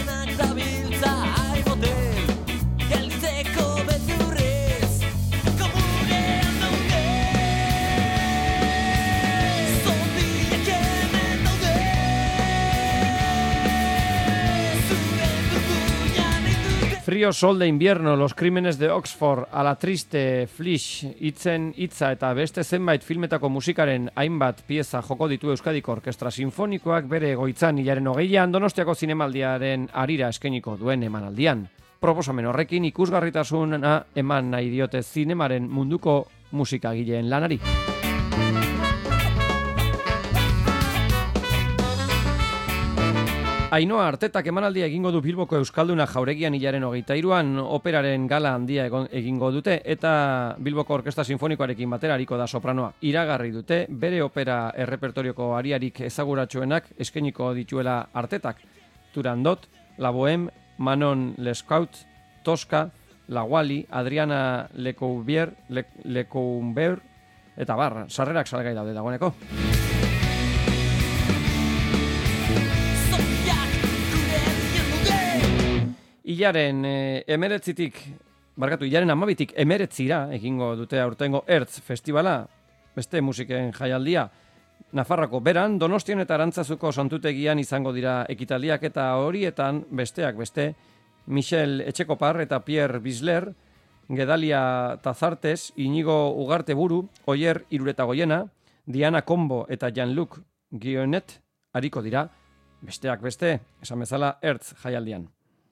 Frío Sol de Invierno, Los Crímenes de Oxford, A la Triste, Flish, hitza eta beste zenbait filmetako musikaren hainbat pieza joko ditu Euskadiko Orkestra Sinfonikoak bere egoitzan hilaren 20an Donostiako Zinemaldiaren harira eskainiko duen emanaldian. Proposamen horrekin ikusgarritasuna eman nahi diote zinemaren munduko musikagileen lanari. Ainhoa Artetak emanaldia egingo du Bilboko Euskalduna Jauregian hilaren 23an operaren gala handia egingo dute eta Bilboko Orkestra Sinfonikoarekin batera ariko da sopranoa. Iragarri dute bere opera errepertorioko ariarik ezaguratsuenak eskainiko dituela Artetak. Turandot, La Bohème, Manon Lescaut, Tosca, La Wally, Adriana Lecouvier eta bar, sarrerak salgai daude dagoeneko. Ilaren 12tik 19ra egingo dute aurtengo Ertz Festivala, beste musiken jaialdia. Nafarroko beran, Donostian eta Arantzazuko santutegian izango dira ekitaldiak eta horietan besteak beste, Michel Etxekopar eta Pierre Bisler, Gedalia Tazartes, Inigo Ugarteburu, Oier Iruretagoiena, Diana Combo eta Jean-Luc Guionet ariko dira besteak beste, esan bezala Ertz jaialdian.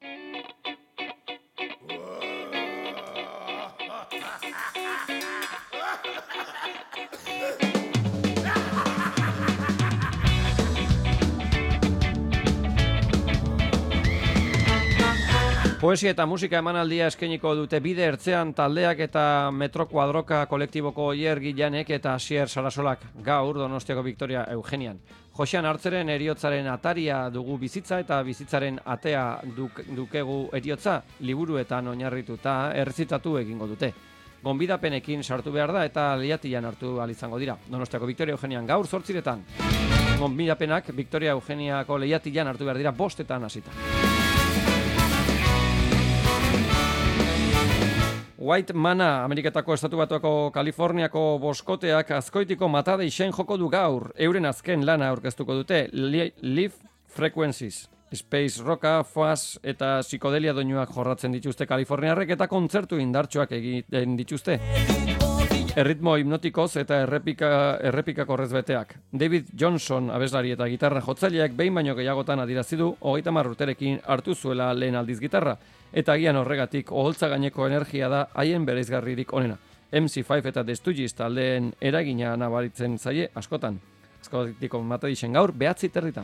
Poesia eta musika emanaldia eskainiko dute Bide Ertzean taldeak eta Metro Kuadroka kolektiboko Oier Gillanek eta Asier Sarasolak gaur Donostiako Victoria Eugenian. Josean Hartzeren eriotzaren ataria dugu bizitza eta bizitzaren atea dukegu eriotza liburuetan oinarrituta errezitatu egingo dute. Gonbidapenekin sartu behar da eta lehiatilan hartu ahal izango dira. Donostiako Victoria Eugenian gaur 8:00. Gonbidapenak Victoria Eugeniako lehiatilan hartu behar dira 5:00 hasita. White Mana, Ameriketako Estatu Batuako Kaliforniako boskoteak Azkoitiko Matadeixen joko du gaur. Euren azken lana aurkeztuko dute, Live Frequencies. Space Rocka, Fuzz eta psikodelia doinuak jorratzen dituzte Kaliforniarrek eta kontzertu indartsuak egiten dituzte. Erritmo hipnotikoz eta errepikako rezbeteak. David Johnson, abeslari eta gitarra jotzaileak behin baino gehiagotan adierazi du 30 urterekin hartu zuela lehen aldiz gitarra. Eta agian horregatik oholtza gaineko energia da haien bereizgarririk onena. MC5 eta The Stooges taldeen eragina nabaritzen zaie askotan. Azkoitiko Matadeixen gaur 9:30.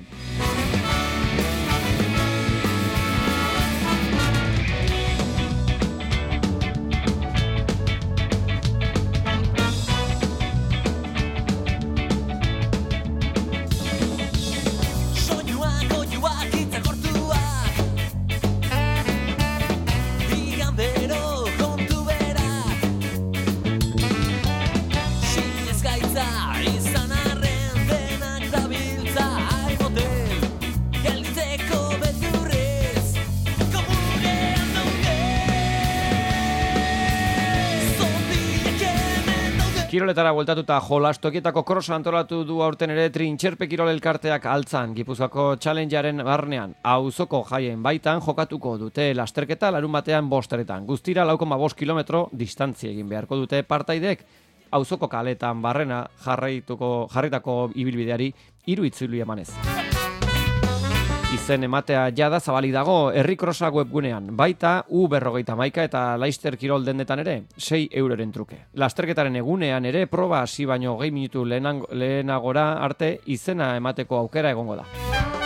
Kiroletara bueltatuta jolastokietako krosa antolatu du aurten ere Trintxerpe Kirol Elkarteak Altzan, Gipuzkoako Challengearen barnean. Auzoko jaien baitan jokatuko dute lasterketa larunbatean 5:00. Guztira 4,5 kilometro distantzia egin beharko dute partaideek. Auzoko kaletan barrena jarritako ibilbideari 3 itzuli emanez. Izen ematea jada zabalik dago Herrikrosa webgunean, baita U51 eta Laister Kirol dendetan ere 6 euroren truke. Lasterketaren egunean ere proba hasi baino 2 minutu lehenagora arte izena emateko aukera egongo da.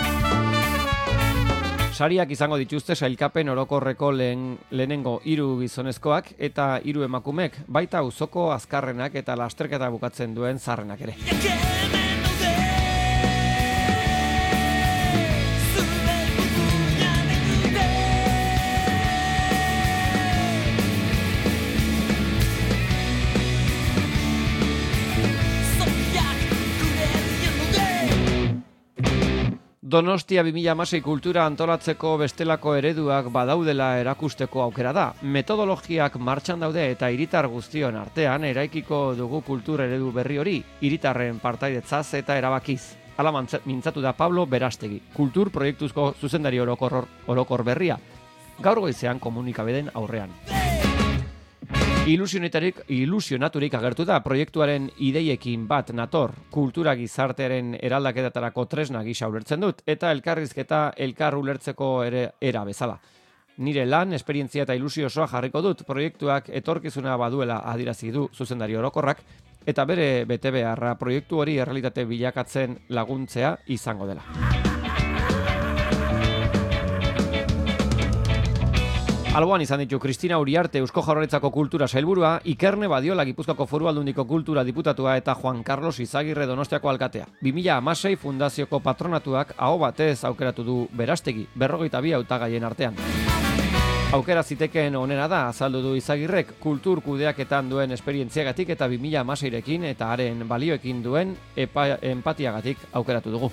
Sariak izango dituzte sailkapen orokorreko lehenengo 3 gizonezkoak eta 3 emakumek, baita auzoko azkarrenak eta lasterketa bukatzen duen zarrenak ere. Donostia 2016 kultura antolatzeko bestelako ereduak badaudela erakusteko aukera da. Metodologiak martxan daude eta hiritar guztion artean eraikiko dugu kultur eredu berri hori, hiritarren partaidetzaz eta erabakiz. Hala mintzatu da Pablo Berastegi, kultur proiektuzko zuzendari orokor berria, gaur goizean komunikabideen aurrean. Ilusionaturik agertu da proiektuaren ideiekin bat nator, kultura gizartearen eraldaketarako tresna gisa ulertzen dut, eta elkarrizketa elkar ulertzeko ere era bezala. Nire lan, esperientzia eta ilusio osoa jarriko dut, proiektuak etorkizuna baduela adierazi du zuzendari orokorrak, eta bere betebeharra proiektu hori errealitate bilakatzen laguntzea izango dela. Alboan izan ditu Kristina Uriarte Eusko Jaurlaritzako Kultura Sailburua, Ikerne Badiola Gipuzkoako Foru Aldundiko Kultura Diputatua eta Juan Carlos Izagirre Donostiako alkatea. 2016 fundazioko patronatuak aho batez aukeratu du Berastegi, 42 hautagaien artean. Aukera zitekeen onena da, azaldu du Izagirrek, kultur kudeaketan duen esperientziagatik eta 2016rekin eta haren balioekin duen empatiagatik aukeratu dugu.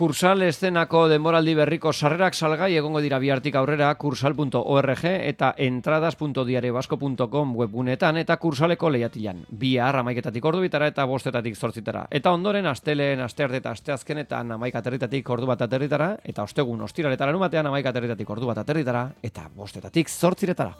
Kursal eszenako denboraldi berriko sarrerak salgai egongo dira bihartik aurrera kursal.org eta entradas.diariobasco.com webgunetan eta kursaleko lehiatilan. Bihar 11:00 ordubitara eta 5:00 zortzitara. Eta ondoren asteleen, astearte eta asteazkenetan 11:00 ordu bat aterritara eta ostegun ostiraletara larunbatean 11:00 ordu bat aterritara eta 5:00 zortziretara.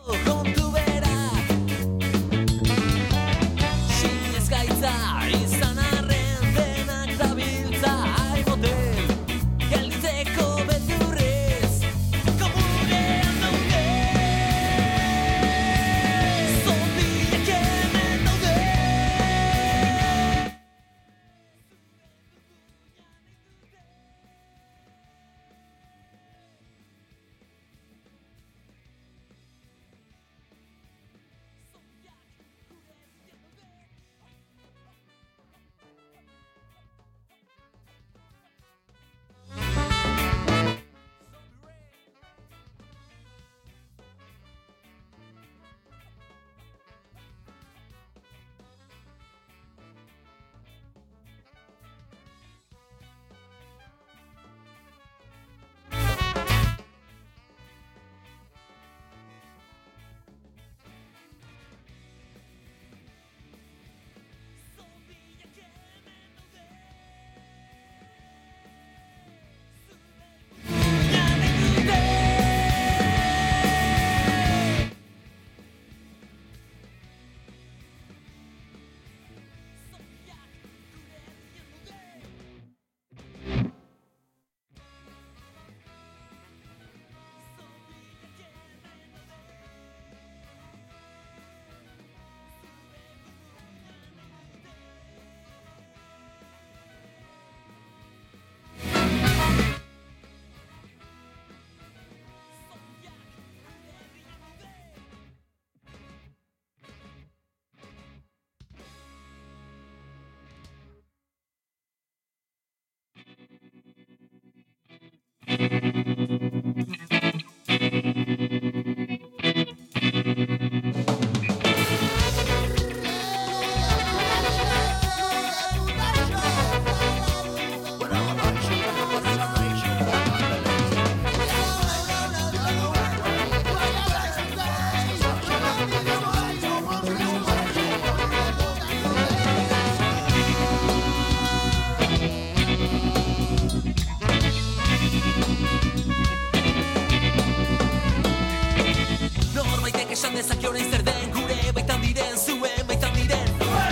Esan dezake orain zer den gure baitan diren, zuen baitan diren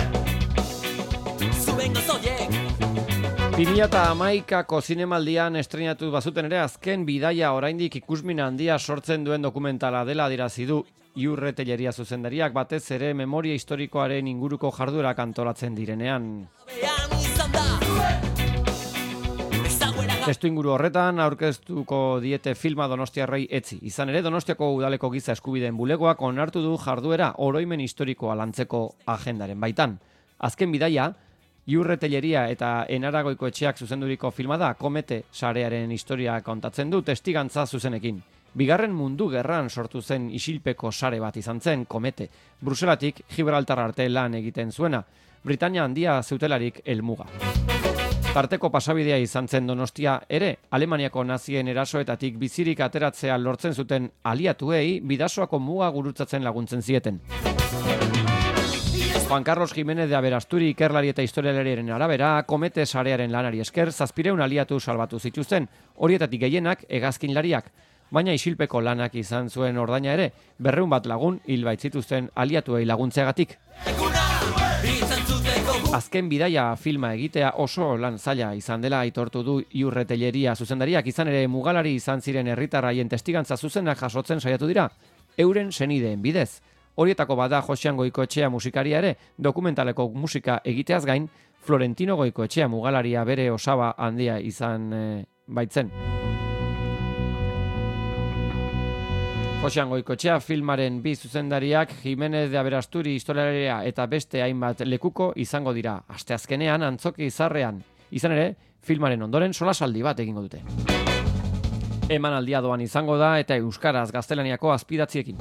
zuen gozoiek 2011ko zinemaldian estrenatu bazuten ere azken bidaia oraindik ikusmin handia sortzen duen dokumentala dela adierazi du Iurre Telleria zuzendariak, batez ere memoria historikoaren inguruko jarduerak antolatzen direnean. Testuinguru horretan aurkeztuko diete filma donostiarrei etzi. Izan ere, Donostiako udaleko giza eskubideen bulegoak onartu du jarduera oroimen historikoa lantzeko agendaren baitan. Azken bidaia, Iurre Telleria eta Enaragoiko etxeak zuzenduriko filma da, Komete sarearen historia kontatzen du testigantza zuzenekin. Bigarren mundu gerran sortu zen isilpeko sare bat izan zen, Komete. Bruselatik Gibraltar arte lan egiten zuena. Britania handia zeutelarik helmuga. Tarteko pasabidea izan zen Donostia ere, Alemaniako nazien erasoetatik bizirik ateratzea lortzen zuten aliatuei bidasoako muga gurutzatzen laguntzen zieten. Juan Carlos Jiménez de Aberasturi ikerlari eta historialariaren arabera, Komete sarearen lanari esker 700 aliatu salbatu zituzten, horietatik gehienak hegazkinlariak, baina isilpeko lanak izan zuen ordaina ere, 200 bat lagun hil baitzituzten aliatuei laguntzeagatik. Azken bidaia filma egitea oso lan zaila izan dela aitortu du Iurre Telleria zuzendariak, izan ere mugalari izan ziren herritarraien testigantza zuzenak jasotzen saiatu dira, euren senideen bidez. Horietako bada Josean Goikoetxea musikaria ere, dokumentaleko musika egiteaz gain, Florentino Goikoetxea mugalaria bere osaba handia izan baitzen. Josean Goikoetxea filmaren bi zuzendariak Jiménez de Aberasturi historialaria eta beste hainbat lekuko izango dira. Asteazkenean antzoki izarrean. Izan ere, filmaren ondoren solasaldi bat egingo dute. Emanaldia doan izango da eta euskaraz gaztelaniako azpidatziekin.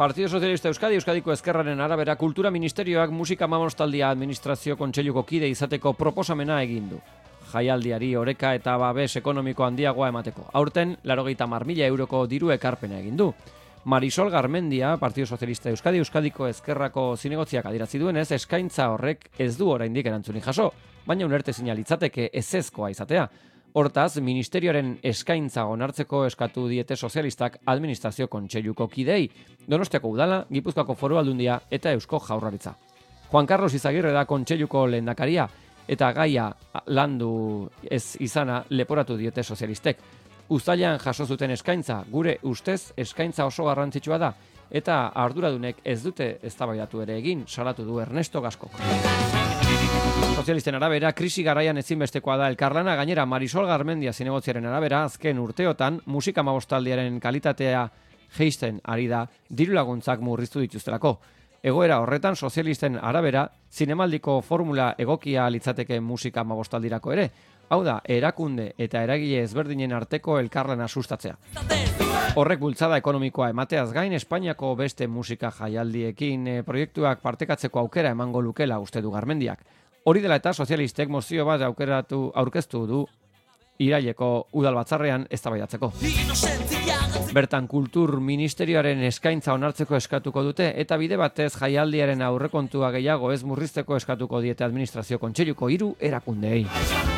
Partido Sozialista Euskadiko Ezkerraren arabera Kultura Ministerioak musika mamostaldia administrazio kontseiluko kide izateko proposamena egin du. Jaialdiari oreka eta babes ekonomiko handiagoa emateko. Aurten, 80.000 euroko diru ekarpena egin du. Marisol Garmendia, Partido Sozialista Euskadiko Ezkerrako zinegotziak adierazi duenez, eskaintza horrek ez du oraindik erantzunik jaso, baina ulertezina litzateke ezezkoa izatea. Hortaz, ministerioaren eskaintza onartzeko eskatu diete sozialistak administrazio kontseiluko kidei, Donostiako udala, Gipuzkoako Foru Aldundia eta Eusko Jaurlaritza. Juan Carlos Izagirre da kontseiluko lehendakaria eta gaia landu ez izana leporatu diete sozialistek. Uztailean jaso zuten eskaintza, gure ustez eskaintza oso garrantzitsua da eta arduradunek ez dute eztabaidatu ere egin, salatu du Ernesto Gaskok. Sozialisten arabera, krisi garaian ezinbestekoa da elkarlana, gainera Marisol Garmendia zinegotziaren arabera, azken urteotan musika mamostaldiaren kalitatea jeisten ari da dirulaguntzak murriztu dituztelako. Egoera horretan, sozialisten arabera, zinemaldiko formula egokia litzateke musika mamostaldirako ere, hau da, erakunde eta eragile ezberdinen arteko elkarlana sustatzea. Horrek bultzada ekonomikoa emateaz gain, Espainiako beste musika jaialdiekin proiektuak partekatzeko aukera emango lukela uste du Garmendiak. Hori dela eta sozialistek mozio bat aurkeztu du iraileko udal batzarrean eztabaidatzeko. Bertan Kultur Ministerioaren eskaintza onartzeko eskatuko dute eta bide batez jaialdiaren aurrekontua gehiago ez murrizteko eskatuko diete administrazio kontseiluko 3 erakundeei.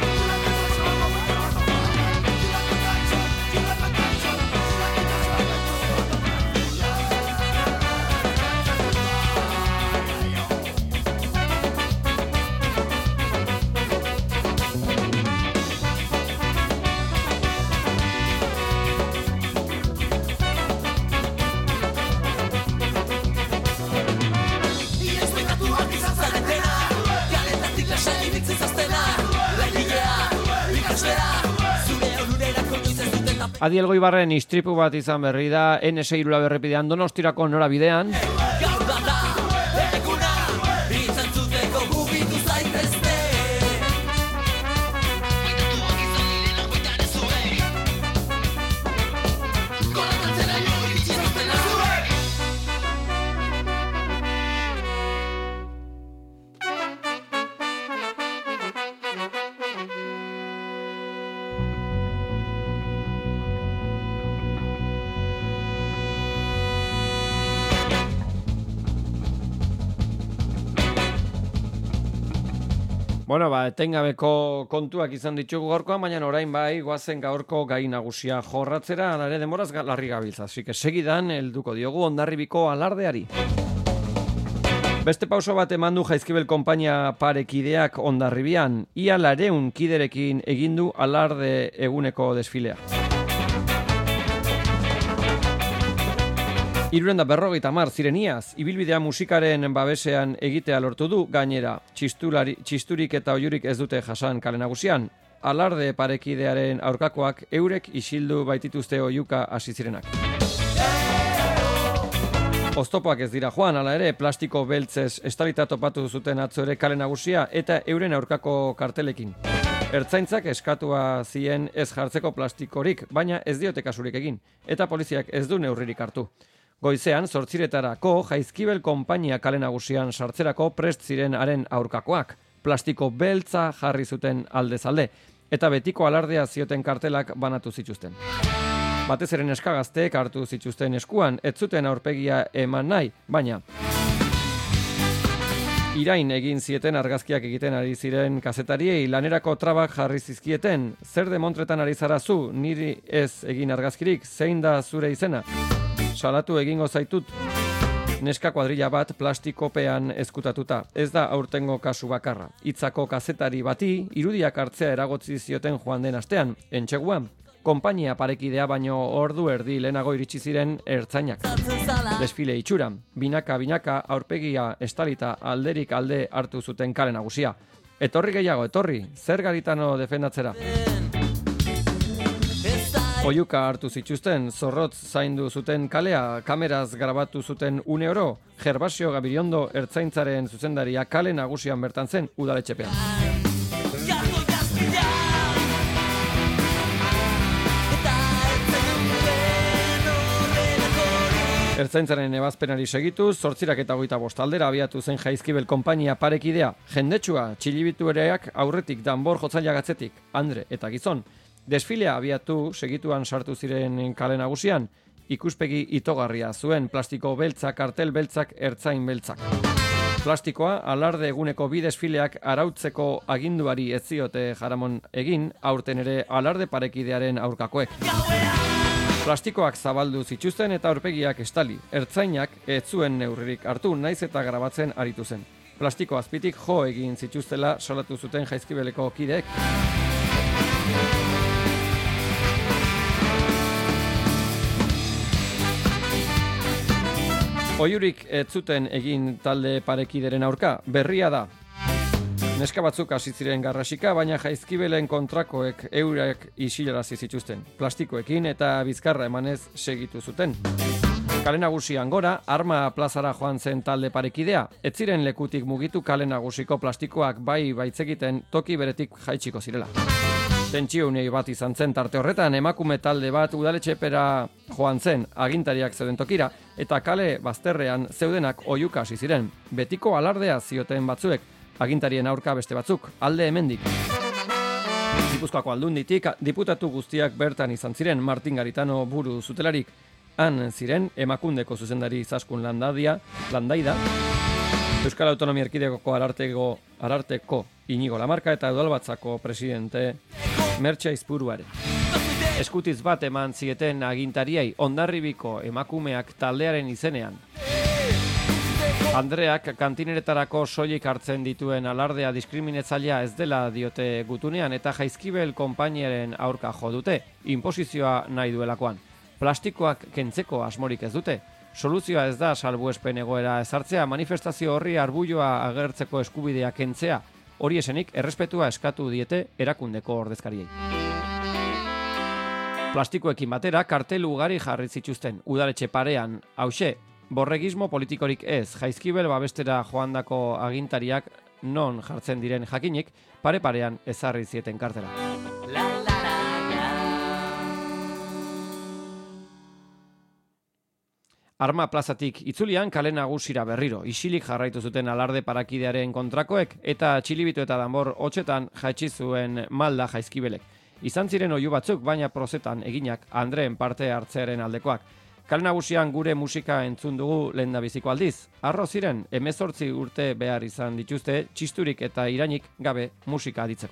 Adi Elgoibarren istripu bat izan berri da N6 Irula-Berrepidean Donostirako norabidean. Bueno, etengabeko kontuak izan ditugu gaurkoan, baina orain bai goazen gaurko gai nagusia jorratzera, hala ere denboraz larri gabiltza, así que segidan helduko diogu Hondarribiko alardeari. Beste pauso bat eman du Jaizkibel konpainia parekideak Hondarribian, ia 200 kiderekin egin du alarde eguneko desfilea. 350 ziren iaz, ibilbidea musikaren babesean egitea lortu du, gainera, txisturik eta oiurik ez dute jasan kale nagusian. Alarde parekidearen aurkakoak eurek isildu baitituzte oiuka hasi zirenak. Oztopoak ez dira joan, hala ere, plastiko beltzez estalita topatu zuten atzo ere kale nagusia eta euren aurkako kartelekin. Ertzaintzak eskatua zien ez jartzeko plastikorik, baina ez diote kasurik egin, eta poliziak ez du neurririk hartu. Goizean, 8:00 Jaizkibel konpainia kale nagusian sartzerako prest ziren haren aurkakoak. Plastiko beltza jarri zuten aldez-alde, eta betiko alardea zioten kartelak banatu zituzten. Batez ere neskagazteek hartu zituzten eskuan, ez zuten aurpegia eman nahi, baina irain egin zieten argazkiak egiten ari ziren kazetariei lanerako trabak jarri zizkieten. Zer demontretan ari zara zu, niri ez egin argazkirik, zein da zure izena? Salatu egingo zaitut. Neska kuadrilla bat plastikopean ezkutatuta. Ez da aurtengo kasu bakarra. Hitzako kazetari bati irudiak hartzea eragotzi zioten joan den astean, entseguan. Konpainia parekidea baino ordu erdi lehenago iritsi ziren ertzainak. Desfile itxura, binaka aurpegia estalita alderik alde hartu zuten kale nagusia. Etorri gehiago, etorri, zer garitano defendatzera? Oiuka hartu zituzten, zorrotz zaindu zuten kalea, kameraz grabatu zuten une oro, Gervasio Gabiriondo ertzaintzaren zuzendaria kale nagusian bertan zen udaletxepean. Ertzaintzaren ebazpenari segituz, 8:25 aldera abiatu zen Jaizkibel konpainia parekidea. Jendetsua, txilibituereak aurretik danbor jotzailea gatzetik, Andre eta gizon. Desfilea abiatu segituan sartu ziren kale nagusian, ikuspegi itogarria zuen plastiko beltzak, kartel beltzak, ertzain beltzak. Plastikoa alarde eguneko bi desfileak arautzeko aginduari ez ziote jaramon egin, aurten ere alarde parekidearen aurkakoek. Plastikoak zabaldu zituzten eta aurpegiak estali. Ertzainak ez zuen neurririk hartu, naiz eta grabatzen aritu zen. Plastiko azpitik jo egin zituztela salatu zuten Jaizkibeleko kideek. Oiurik ez zuten egin talde parekideren aurka, berria da. Neska batzuk hasi ziren garrasika, baina Jaizkibelen kontrakoek eurek isilarazi zituzten. Plastikoekin eta bizkarra emanez segitu zuten. Kale nagusian gora, Arma plazara joan zen talde parekidea. Ez ziren lekutik mugitu kale nagusiko plastikoak bai baitzegiten toki beretik jaitsiko zirela. Tentsio unei bat izan zen tarte horretan, emakume talde bat udaletxepera joan zen agintariak zeuden tokira, eta kale bazterrean zeudenak oihuka hasi ziren. Betiko alardea zioten batzuek, agintarien aurka beste batzuk, alde hemendik. Gipuzkoako Aldunditik diputatu guztiak bertan izan ziren, Martin Garitano buru zutelarik. Han ziren Emakundeko zuzendari Izaskun Landaida, Euskal Autonomia Erkidegoko Ararteko Inigo Lamarka eta Udalbatzako presidente Mertxe Aizpuruare. Eskutiz bat eman zieten agintariei Hondarribiko emakumeak taldearen izenean. Andreak kantineretarako soilik hartzen dituen alardea diskriminatzailea ez dela diote gutunean eta Jaizkibel konpainiaren aurka jo dute, inposizioa nahi duelakoan. Plastikoak kentzeko asmorik ez dute. Soluzioa ez da salbuespen egoera ezartzea, manifestazio horri arbuioa agertzeko eskubidea kentzea. Hori esenik, errespetua eskatu diete erakundeko ordezkariei. Plastikoekin batera, kartel ugari jarri zituzten, udaletxe parean, hauxe, borregismo politikorik ez, Jaizkibel babestera joandako agintariak non jartzen diren jakinik, pare-parean ezarri zieten kartela. Arma plazatik itzulian kale nagusira berriro, isilik jarraitu zuten alarde parakidearen kontrakoek eta txilibitu eta danbor hotxetan jaitsi zuen malda Jaizkibelek. Izan ziren oihu batzuk, baina prozetan eginak Andreen parte hartzearen aldekoak. Kale nagusian gure musika entzun dugu lehendabiziko aldiz. Arro ziren 18 urte behar izan dituzte txisturik eta irainik gabe musika aditzeko.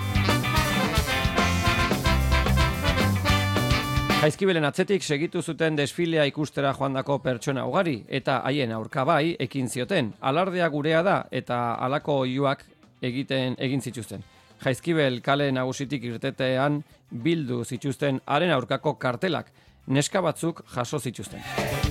Jaizkibelen atzetik segitu zuten desfilea ikustera joandako pertsona ugari eta haien aurka bai ekin zioten. Alardea gurea da eta halako oihuak egin zituzten. Jaizkibel kale nagusitik irtetean bildu zituzten haren aurkako kartelak. Neska batzuk jaso zituzten.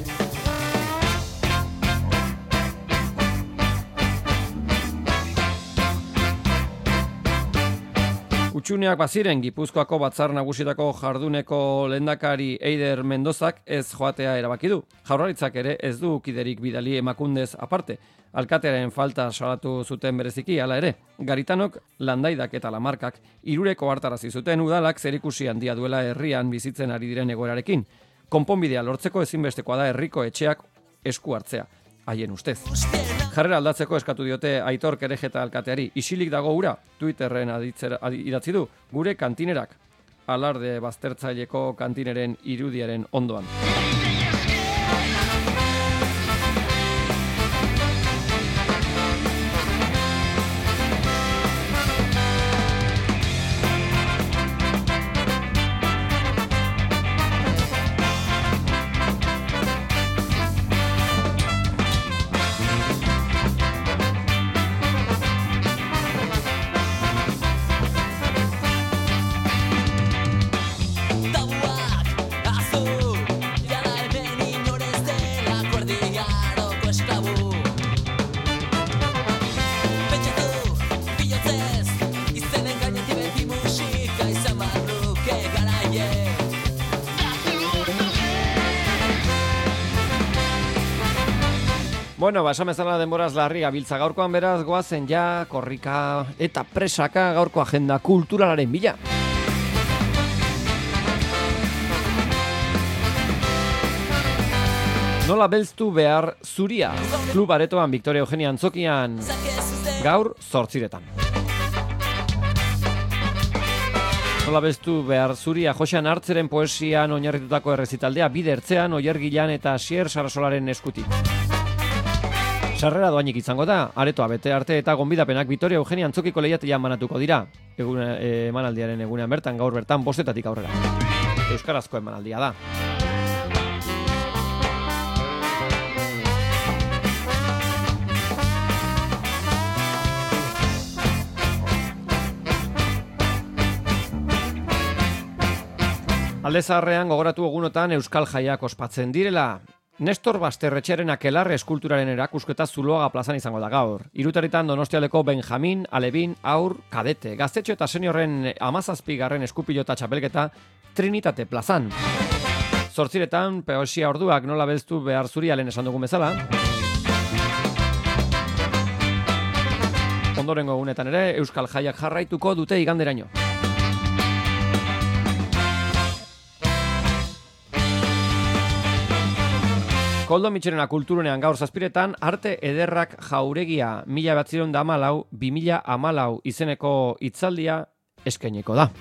Utsuneak baziren Gipuzkoako batzar nagusitako jarduneko lehendakari Eider Mendozak ez joatea erabaki du. Jaurlaritzak ere ez du kiderik bidali Emakundez aparte. Alkatearen falta salatu zuten bereziki, hala ere. Garitanok, Landaidak eta Lamarkak hirureko hartarazi zuten udalak zerikusi handia duela herrian bizitzen ari diren egoerarekin. Konponbidea lortzeko ezinbestekoa da herriko etxeak esku hartzea, haien ustez. Jarrera aldatzeko eskatu diote Aitor Kerejeta alkateari. Isilik dago ura, Twitterren idatzi du, gure kantinerak, alarde baztertzaileko kantineren irudiaren ondoan. Bueno, esan bezala denboraz larri gabiltza gaurkoan beraz goazen ja korrika eta presaka gaurko agenda kulturalaren bila. Nola belztu behar zuria. Klub Aretoan Victoria Eugenia Antzokian gaur 8:00. Nola belztu behar zuria. Josean Hartzeren poesian oinarritutako errezitaldea bidertzean Oiergilan eta Sier Sarasolaren eskutik. Sarrera doainik izango da, aretoa bete arte eta gonbidapenak Victoria Eugenia Antzokiko lehiatian manatuko dira. Emanaldiaren egunean bertan, gaur bertan, 5:00 aurrera. Euskarazko emanaldia da. Alde zaharrean gogoratu egunotan Euskal Jaiak ospatzen direla. Nestor Basterretxearen Akelarre eskulturaren erakusketa Zuloaga plazan izango da gaur. Irutaritan Donostialdeko Benjamin, Alebin, Aur, Kadete. Gaztetxo eta seniorren 17. eskupilota txapelketa Trinitate plazan. 8:00 poesia orduak nola belztu behar zuria lehen esan dugun bezala. Ondorengo egunetan ere Euskal Jaiak jarraituko dute iganderaino. Koldo Mitxerena kulturunean gaur 7:00 arte ederrak jauregia 1914-2014 izeneko hitzaldia eskainiko da.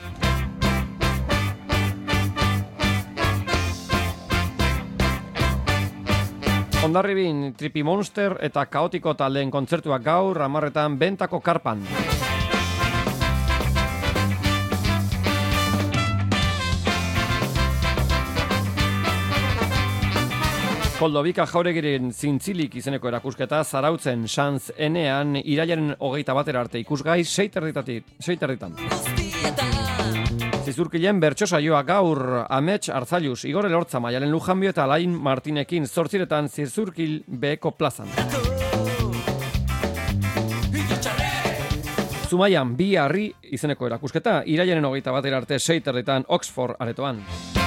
Hondarribin Tripi Monster eta Kaotiko taldeen kontzertuak gaur 10:00 Bentako karpan. Koldobika jauregiren zintzilik izeneko erakusketa Zarautzen Sanz Enean irailaren 21 arte ikusgai 6:30. Zizurkilen bertso saioa gaur Amets Arzailuz, Igor Elortza, Maialen Lujanbio eta Alain Martinekin 8:00 Zizurkil Beheko plazan. Zumaian bi harri izeneko erakusketa irailaren 21 arte 6:30 Oxford aretoan.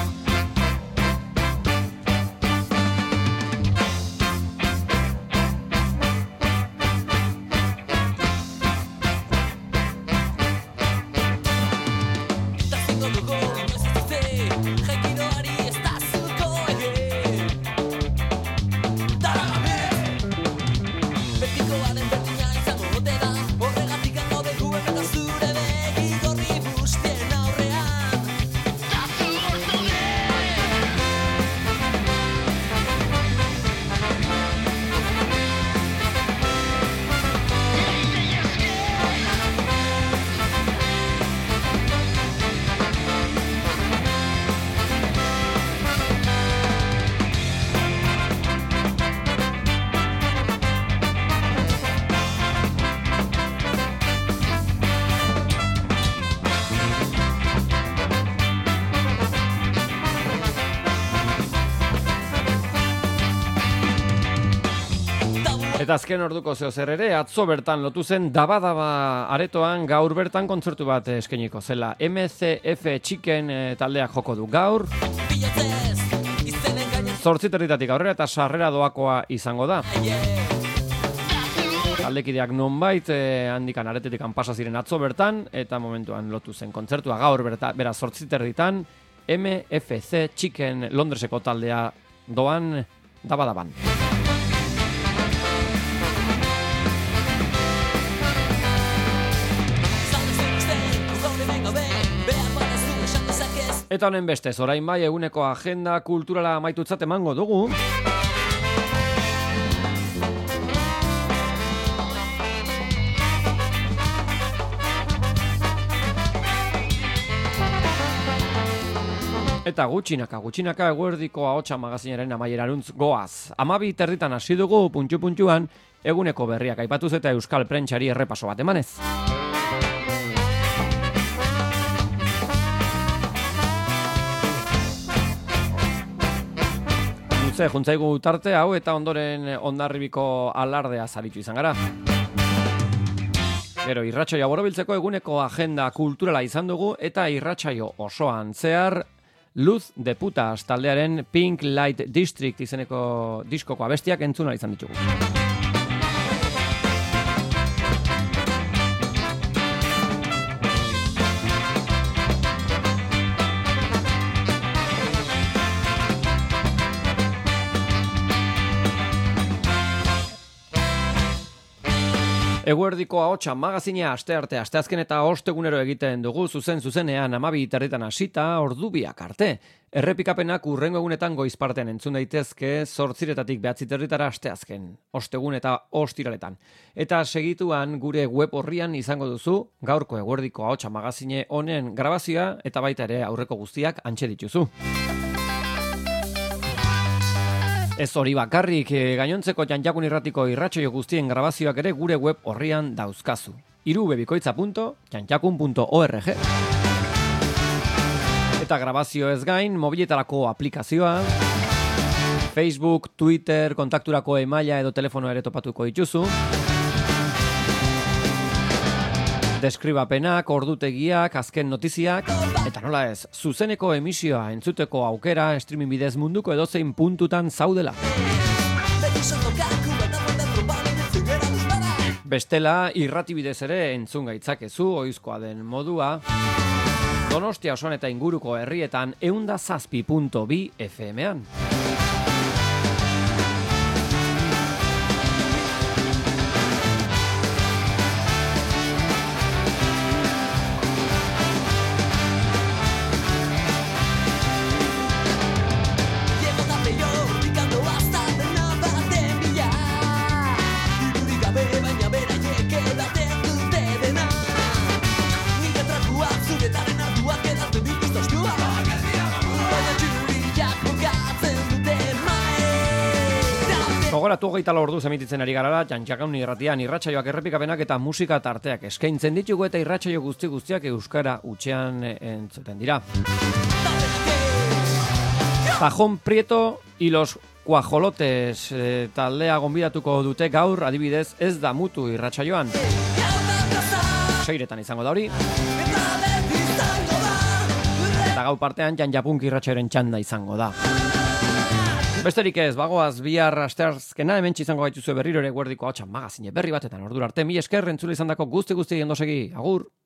Eta azken orduko zehozer ere, atzo bertan lotu zen Daba aretoan gaur bertan kontzertu bat eskainiko zela. MCF Chicken taldeak joko du gaur. 8:30 aurrera eta sarrera doakoa izango da. Taldekideak nonbait handikan aretetik pasa ziren atzo bertan eta momentuan lotu zen kontzertua gaur beraz 8:30 MFC Chicken Londreseko taldea doan Daba-daban. Eta honen bestez, orain bai eguneko agenda kulturala amaitutzat emango dugu. Eta gutxinaka eguerdiko ahotsa magazinaren amaierarantz goaz. 12:30 hasi dugu puntu-puntuan eguneko berriak aipatuz eta euskal prentsari errepaso bat emanez. Juntzaigu tarte hau eta ondoren Hondarribiko alardea zaritu izan gara. Gero irratsaioa borobiltzeko eguneko agenda kulturala izan dugu eta irratsaio osoan zehar Luz de Putas taldearen Pink Light District izeneko diskoko abestiak entzuna izan ditugu. Eguerdiko ahotsa magazinea asteazken eta ostegunero egiten dugu zuzenean 12:30 hasita ordubiak arte. Errepikapenak hurrengo egunetan goizpartean entzun daitezke 8:00 9:30 asteazken, ostegun eta ostiraletan. Eta segituan gure web orrian izango duzu gaurko Eguerdiko ahotsa magazine honen grabazioa eta baita ere aurreko guztiak hantxe dituzu. Ez hori bakarrik, gainontzeko Janjakun Irratiko irratsaio guztien grabazioak ere gure web orrian dauzkazu. irubebikoitza.janjakun.org. Eta grabazio ez gain, mobiletarako aplikazioa, Facebook, Twitter, kontakturako emaila edo telefonoa ere topatuko dituzu. Deskribapenak, ordutegiak, azken notiziak, eta nola ez, zuzeneko emisioa entzuteko aukera streaming bidez munduko edozein puntutan zaudela. Bestela, irrati bidez ere entzun gaitzakezu, oizkoa den modua, Donostia osoan eta inguruko herrietan 107.2 FM-an. Gogoratu 24 orduz emititzen ari garala, Janjakun Irratian irratsaioak errepikapenak eta musika tarteak eskaintzen ditugu eta irratsaio guztiak euskara hutsean entzuten dira. Tajón Prieto y los Cuajolotes taldea gonbidatuko dute gaur, adibidez ez da mutu irratsaioan. 6:00 izango da hori. Eta gau partean Janjapunk irratsaioaren txanda izango da. Besterik ez, bagoaz bihar asteazkena hementsi izango gaituzu berriro ere Eguerdiko ahotsa magazine berri batetan ordura arte. Mil esker entzule izandako guzti ondo segi. Agur.